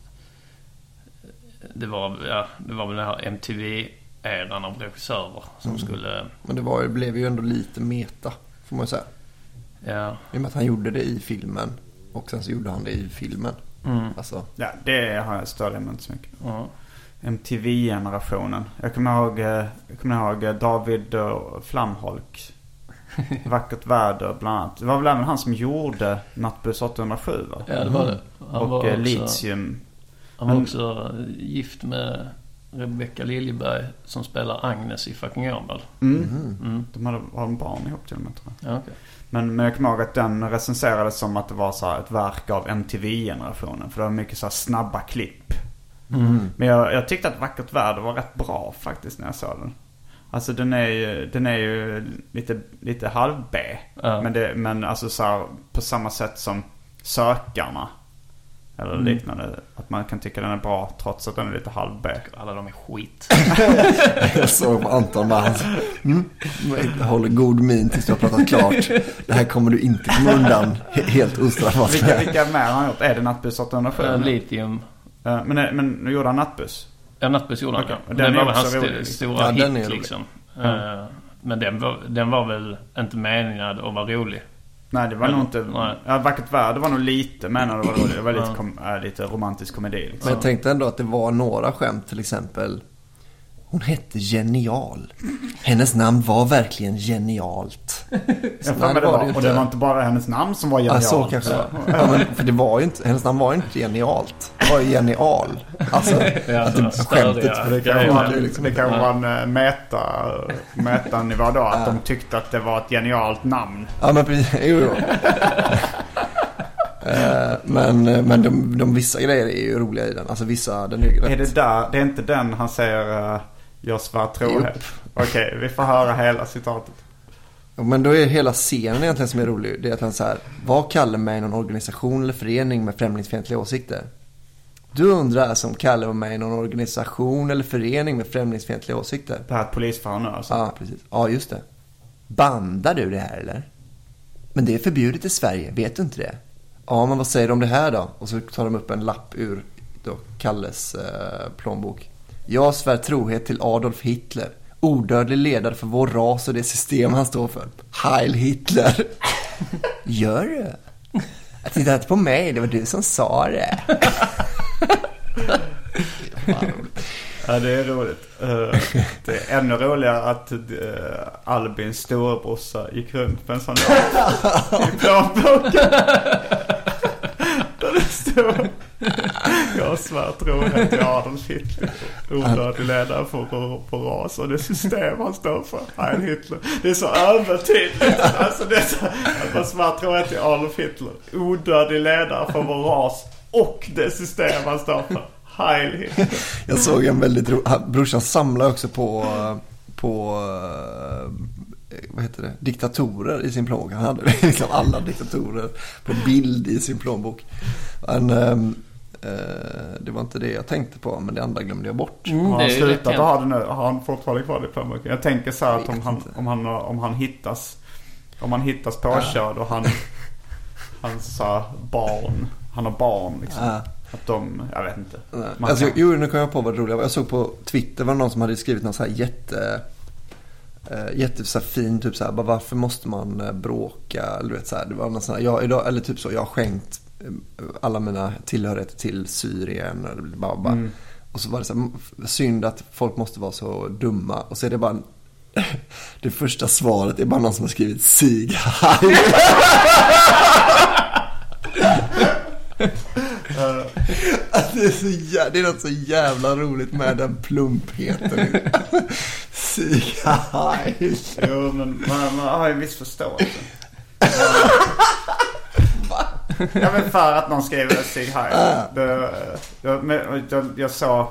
Det var väl den här MTV-eran av regissörer som skulle. Men det blev ju ändå lite meta, får man säga. Ja. I och med att han gjorde det i filmen och sen så gjorde han det i filmen. Alltså. Ja, det har jag större men inte så mycket. MTV-generationen. Jag kommer ihåg David Flamholk. Vackert väder bland annat. Det var väl även han som gjorde Nattbuss 807 va? Ja, det var det. Och Litium. Han var också gift med Rebecca Liljeberg som spelar Agnes i Fucking Åmål. De hade en barn ihop till och med, tror jag. Ja, okay. Men jag kommer ihåg att den recenserades som att det var så här ett verk av MTV-generationen. För det var mycket så här snabba klipp. Men jag tyckte att Vackert väder var rätt bra faktiskt när jag såg den. Alltså den är ju lite halv-B. Men alltså så här, på samma sätt som Sökarna eller liknande, att man kan tycka den är bra trots att den är lite halv-B. Alla de är skit. Jag såg på Anton där jag håller god min tills du har pratat klart. Det här kommer du inte komma undan helt ostraffat. Vilka mer har han gjort? Är det Nattbuss 807? Litium. Men nu gjorde han Nattbuss. Ja, Nattbuss gjorde han. Okay. Den var väl hans stora hit liksom. Men den var väl inte meningen att vara rolig. Nej, det var nog inte. Ja, Vackert väder var nog lite, men det var roligt. Det var lite romantisk komedi liksom. Men jag tänkte ändå att det var några skämt, till exempel hon hette Genial. Hennes namn var verkligen genialt. Och det var inte bara hennes namn som var genialt. Så kanske. För det var ju inte, hennes namn var inte genialt. Det var ju genial. Alltså, skämtet. Det kan vara en metanivå då. Att de tyckte att det var ett genialt namn. Ja, men precis. Jo. Men de vissa grejer är ju roliga i den. Alltså vissa, den är ju rätt. Det är inte den han säger jag svär trohet. Okej, vi får höra hela citatet. Men då är hela scenen egentligen som är rolig. Det är att han så här: vad kallar mig någon organisation eller förening med främlingsfientliga åsikter? Du undrar som kallar mig någon organisation eller förening med främlingsfientliga åsikter? Det här är ett polisförhör nu alltså. Ja, precis. Ja, just det. Bandar du det här eller? Men det är förbjudet i Sverige, vet du inte det? Ja, men vad säger du om det här då? Och så tar de upp en lapp ur då Kalles plånbok. Jag svär trohet till Adolf Hitler, odödlig ledare för vår ras och det system han står för. Heil Hitler. Gör du? Att titta inte på mig, det var du som sa det. Ja, det är roligt. Det är ännu roligare att Albins storebrorsa gick runt med en sån där i plånboken. Där det stod: jag svär trohet till Adolf Hitler, onödig ledare på ras och det system han står för, Heil Hitler. Det är så övertydligt. Alltså det är så, att man svär trohet till Adolf Hitler, onödig ledare för vår ras och det system han står för, Heil Hitler. Jag såg en väldigt brorsan samlar också på vad heter det? Diktatorer i sin plånbok. Han hade liksom alla diktatorer på bild i sin plånbok. Men det var inte det jag tänkte på, men det andra glömde jag bort. Har han slutat att ha det nu? Har han fortfarande kvar det i plånboken? Jag tänker så här att om han hittas påkörd och hans barn, han har barn liksom. Att de, jag vet inte. Alltså, nu kan jag på vad roligt. Jag såg på Twitter var det någon som hade skrivit någon så här jätte så här fin typ så här, bara varför måste man bråka, eller du vet så här, det var någon sån här, jag idag eller typ så, jag har skänkt alla mina tillhörigheter till Syrien eller bara. Och så var det så här, synd att folk måste vara så dumma, och så är det bara det första svaret är bara någon som har skrivit Sieg Heil. Det är något så jävla roligt med den plumpheten. Sieg Heil. Jo, men man har ju viss förståelse. Jag vet för att någon skriver Sieg Heil. Jag sa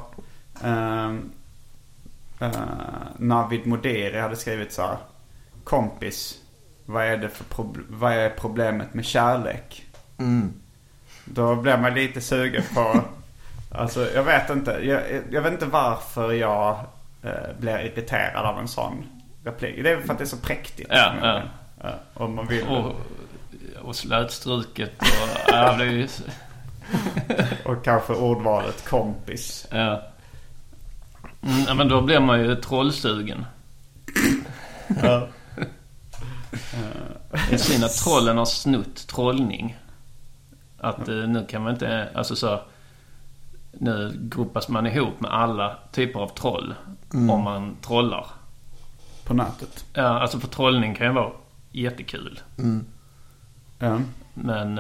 Navid Moderi hade skrivit så här: kompis, vad är problemet med kärlek? Då blir man lite sugen på, alltså jag vet inte varför jag blir irriterad av en sån replik. Det är för att det är så präktigt. Ja. Om man vill. Och slätstruket och det är ju... och kanske ordvalet kompis. Ja. Men då blir man ju trollsugen. Ja. Det är synd att trollen har snutt trollning. Att nu kan man inte, alltså så, nu gruppas man ihop med alla typer av troll om man trollar på nätet. Ja, alltså för trollning kan ju vara jättekul. Ja. Men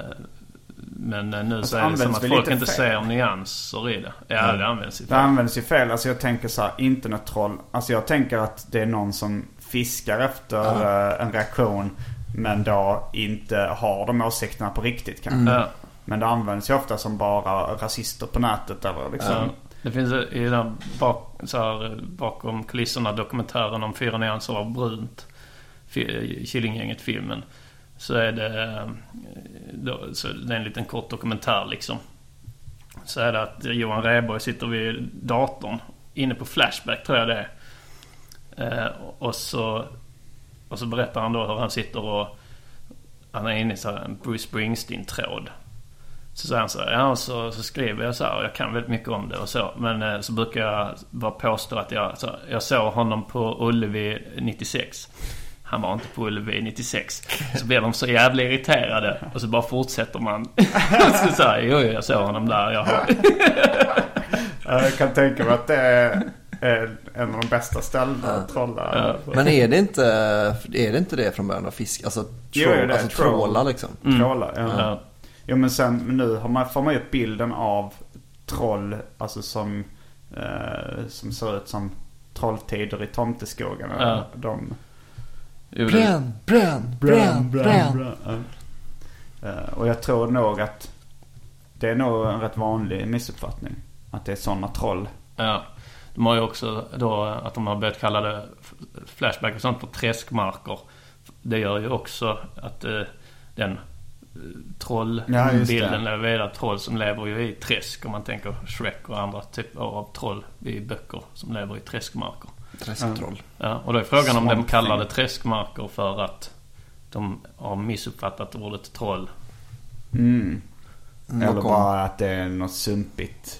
nu alltså, så är det som att folk inte ser nyanser i det. Ja, det används ju fel. Det används ju fel. Alltså jag tänker så här, internettroll. Alltså jag tänker att det är någon som fiskar efter en reaktion, men då inte har de åsikterna på riktigt kanske. Men det används ju ofta som bara rasister på nätet eller liksom. Det finns i den bakom kulisserna dokumentären om 4 nyanser av brunt, Killinggänget-filmen. Så är det en liten kort dokumentär liksom. Så är det att Johan Rheborg sitter vid datorn inne på Flashback, tror jag det är. Och så berättar han då hur han sitter och han är inne i så här en Bruce Springsteen-tråd. Så säger han så här, ja, så skriver jag så här, och jag kan väldigt mycket om det och så. Men så brukar jag bara påstå att jag såg honom på Ullevi 96. Han var inte på Ullevi 96. Så blir de så jävla irriterade. Och så bara fortsätter man. Så säger jag såg honom där. Jag kan tänka mig att det är en av de bästa ställena att trolla. Men är det inte det från början av fisk? Alltså, tråla liksom. Tråla, ja. Jo, men sen nu får man ju upp bilden av troll, alltså som ser ut som trolltider i tomteskogen. De bränn. Och jag tror nog att det är nog en rätt vanlig missuppfattning att det är sådana troll. Ja, de har ju också då att de har börjat kalla det Flashback och sånt på träskmarker. Det gör ju också att den trollbilden lever vidare. Troll som lever ju i träsk, om man tänker Shrek och andra typer av troll i böcker som lever i träskmarker. Träsktroll. Ja, och då är frågan om de kallar det träskmarker för att de har missuppfattat ordet troll. Eller bara att det är något sumpigt.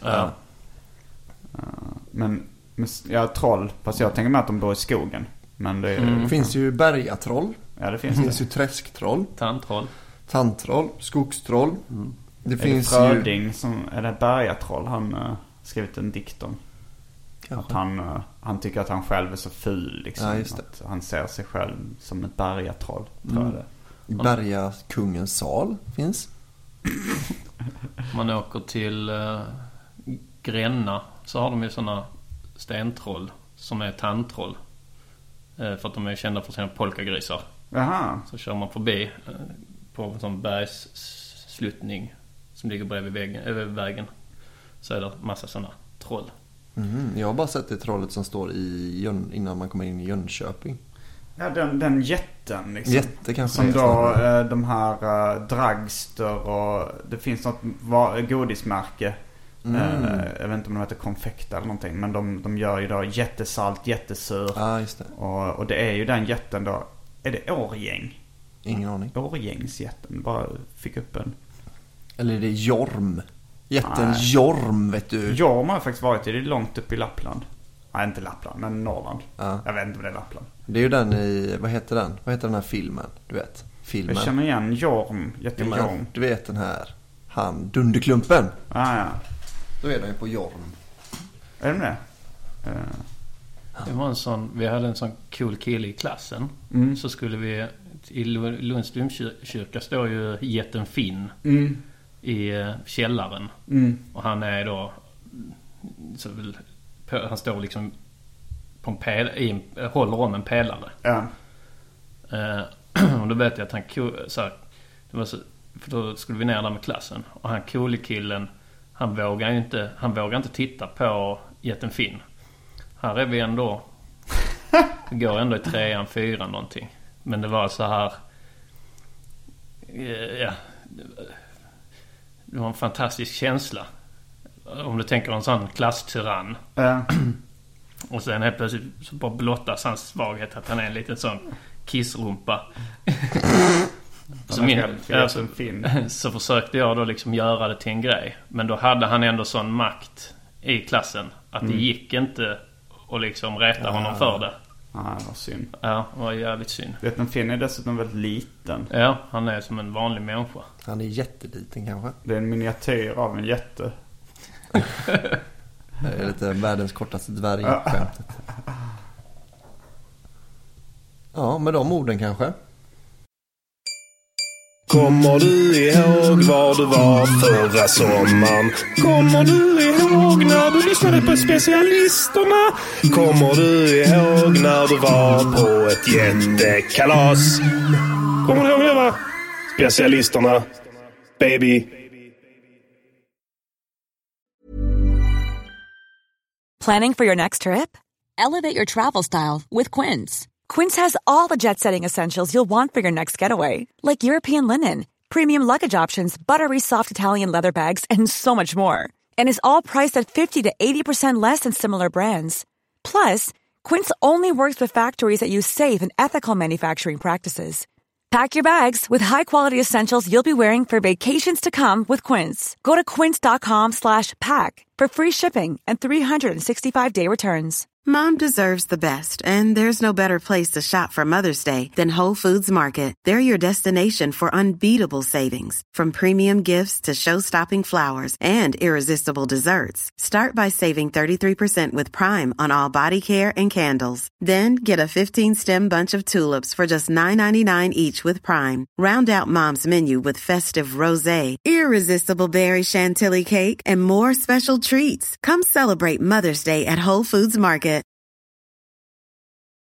Men troll, fast jag tänker med att de bor i skogen. Men det finns ju bergatroll. Ja, det Det finns det. ju träsktroll, Tandtroll. skogstroll. Det finns är det ju... Fröding som är det bergatroll han skrivit en dikt om. Att han tycker att han själv är så ful liksom. Ja, just det. Att han ser sig själv som ett bergatroll, tror jag det. Berga kungens sal finns. Man åker till Gränna så har de ju såna stentroll som är tandtroll. För att de är kända för sina polkagrisar. Jaha. Så kör man förbi på en sån bergssluttning som ligger bredvid vägen. Så är det massa såna troll. Jag har bara sett det trollet som står innan man kommer in i Jönköping. Ja, den jätten liksom. Jätte kanske. Som då de här Dragster och det finns något godismärke. Jag vet inte om de heter Konfekta eller någonting. Men de gör ju då jättesalt, jättesur. Ja, just det. Och det är ju den jätten då. Är det Årgäng? Ingen aning. Årgängsjätten. Bara fick upp en. Eller är det Jorm? Jätten Jorm, vet du. Jorm har faktiskt varit i det långt upp i Lappland. Nej, inte Lappland, men Norrland. Ja. Jag vet inte om det är Lappland. Det är ju den i, vad heter den? Vad heter den här filmen? Du vet, filmen. Jag känner igen Jorm, jättejorm. Du vet den här, han, Dunderklumpen. Ja. Då är den ju på Jorm. Är det det? Det var en sån, vi hade en sån cool kille i klassen. Så skulle vi i Lunds domkyrka står ju jätten Finn i källaren. Och han är då så väl, han står liksom på en håller om en pelare. Ja. Och då vet jag att han så här, det var så, för då skulle vi ner där med klassen och han cool killen, han vågar inte titta på jätten Finn. Här är vi ändå. Vi går ändå i 3:an, 4:an någonting. Men det var så här. Ja. Det var en fantastisk känsla. Om du tänker en sån klasstyrann. Och sen helt plötsligt så bara blottas hans svaghet. Att han är en liten sån kissrumpa. Så försökte jag då liksom göra det till en grej. Men då hade han ändå sån makt i klassen att det gick inte att liksom rätta honom för det. Ja, det var synd. Ja, det var jävligt synd. Vet ni, Finn är dessutom väldigt liten. Ja, han är som en vanlig människa. Han är jätteliten kanske. Det är en miniatyr av en jätte. Det är lite världens kortaste dvärgskämtet. Ja, med de orden kanske. Kommer du ihåg var du var förra sommaren? Kommer du ihåg när du lyssnade på specialisterna? Kommer du ihåg när du var på ett jättekalas? Kommer du ihåg det, va? Specialisterna, baby. Planning for your next trip? Elevate your travel style with Quince. Quince has all the jet-setting essentials you'll want for your next getaway, like European linen, premium luggage options, buttery soft Italian leather bags, and so much more. And is all priced at 50 to 80% less than similar brands. Plus, Quince only works with factories that use safe and ethical manufacturing practices. Pack your bags with high-quality essentials you'll be wearing for vacations to come with Quince. Go to quince.com/pack for free shipping and 365-day returns. Mom deserves the best, and there's no better place to shop for Mother's Day than Whole Foods Market. They're your destination for unbeatable savings, from premium gifts to show-stopping flowers and irresistible desserts. Start by saving 33% with Prime on all body care and candles. Then get a 15-stem bunch of tulips for just $9.99 each with Prime. Round out Mom's menu with festive rosé, irresistible berry chantilly cake, and more special treats. Come celebrate Mother's Day at Whole Foods Market.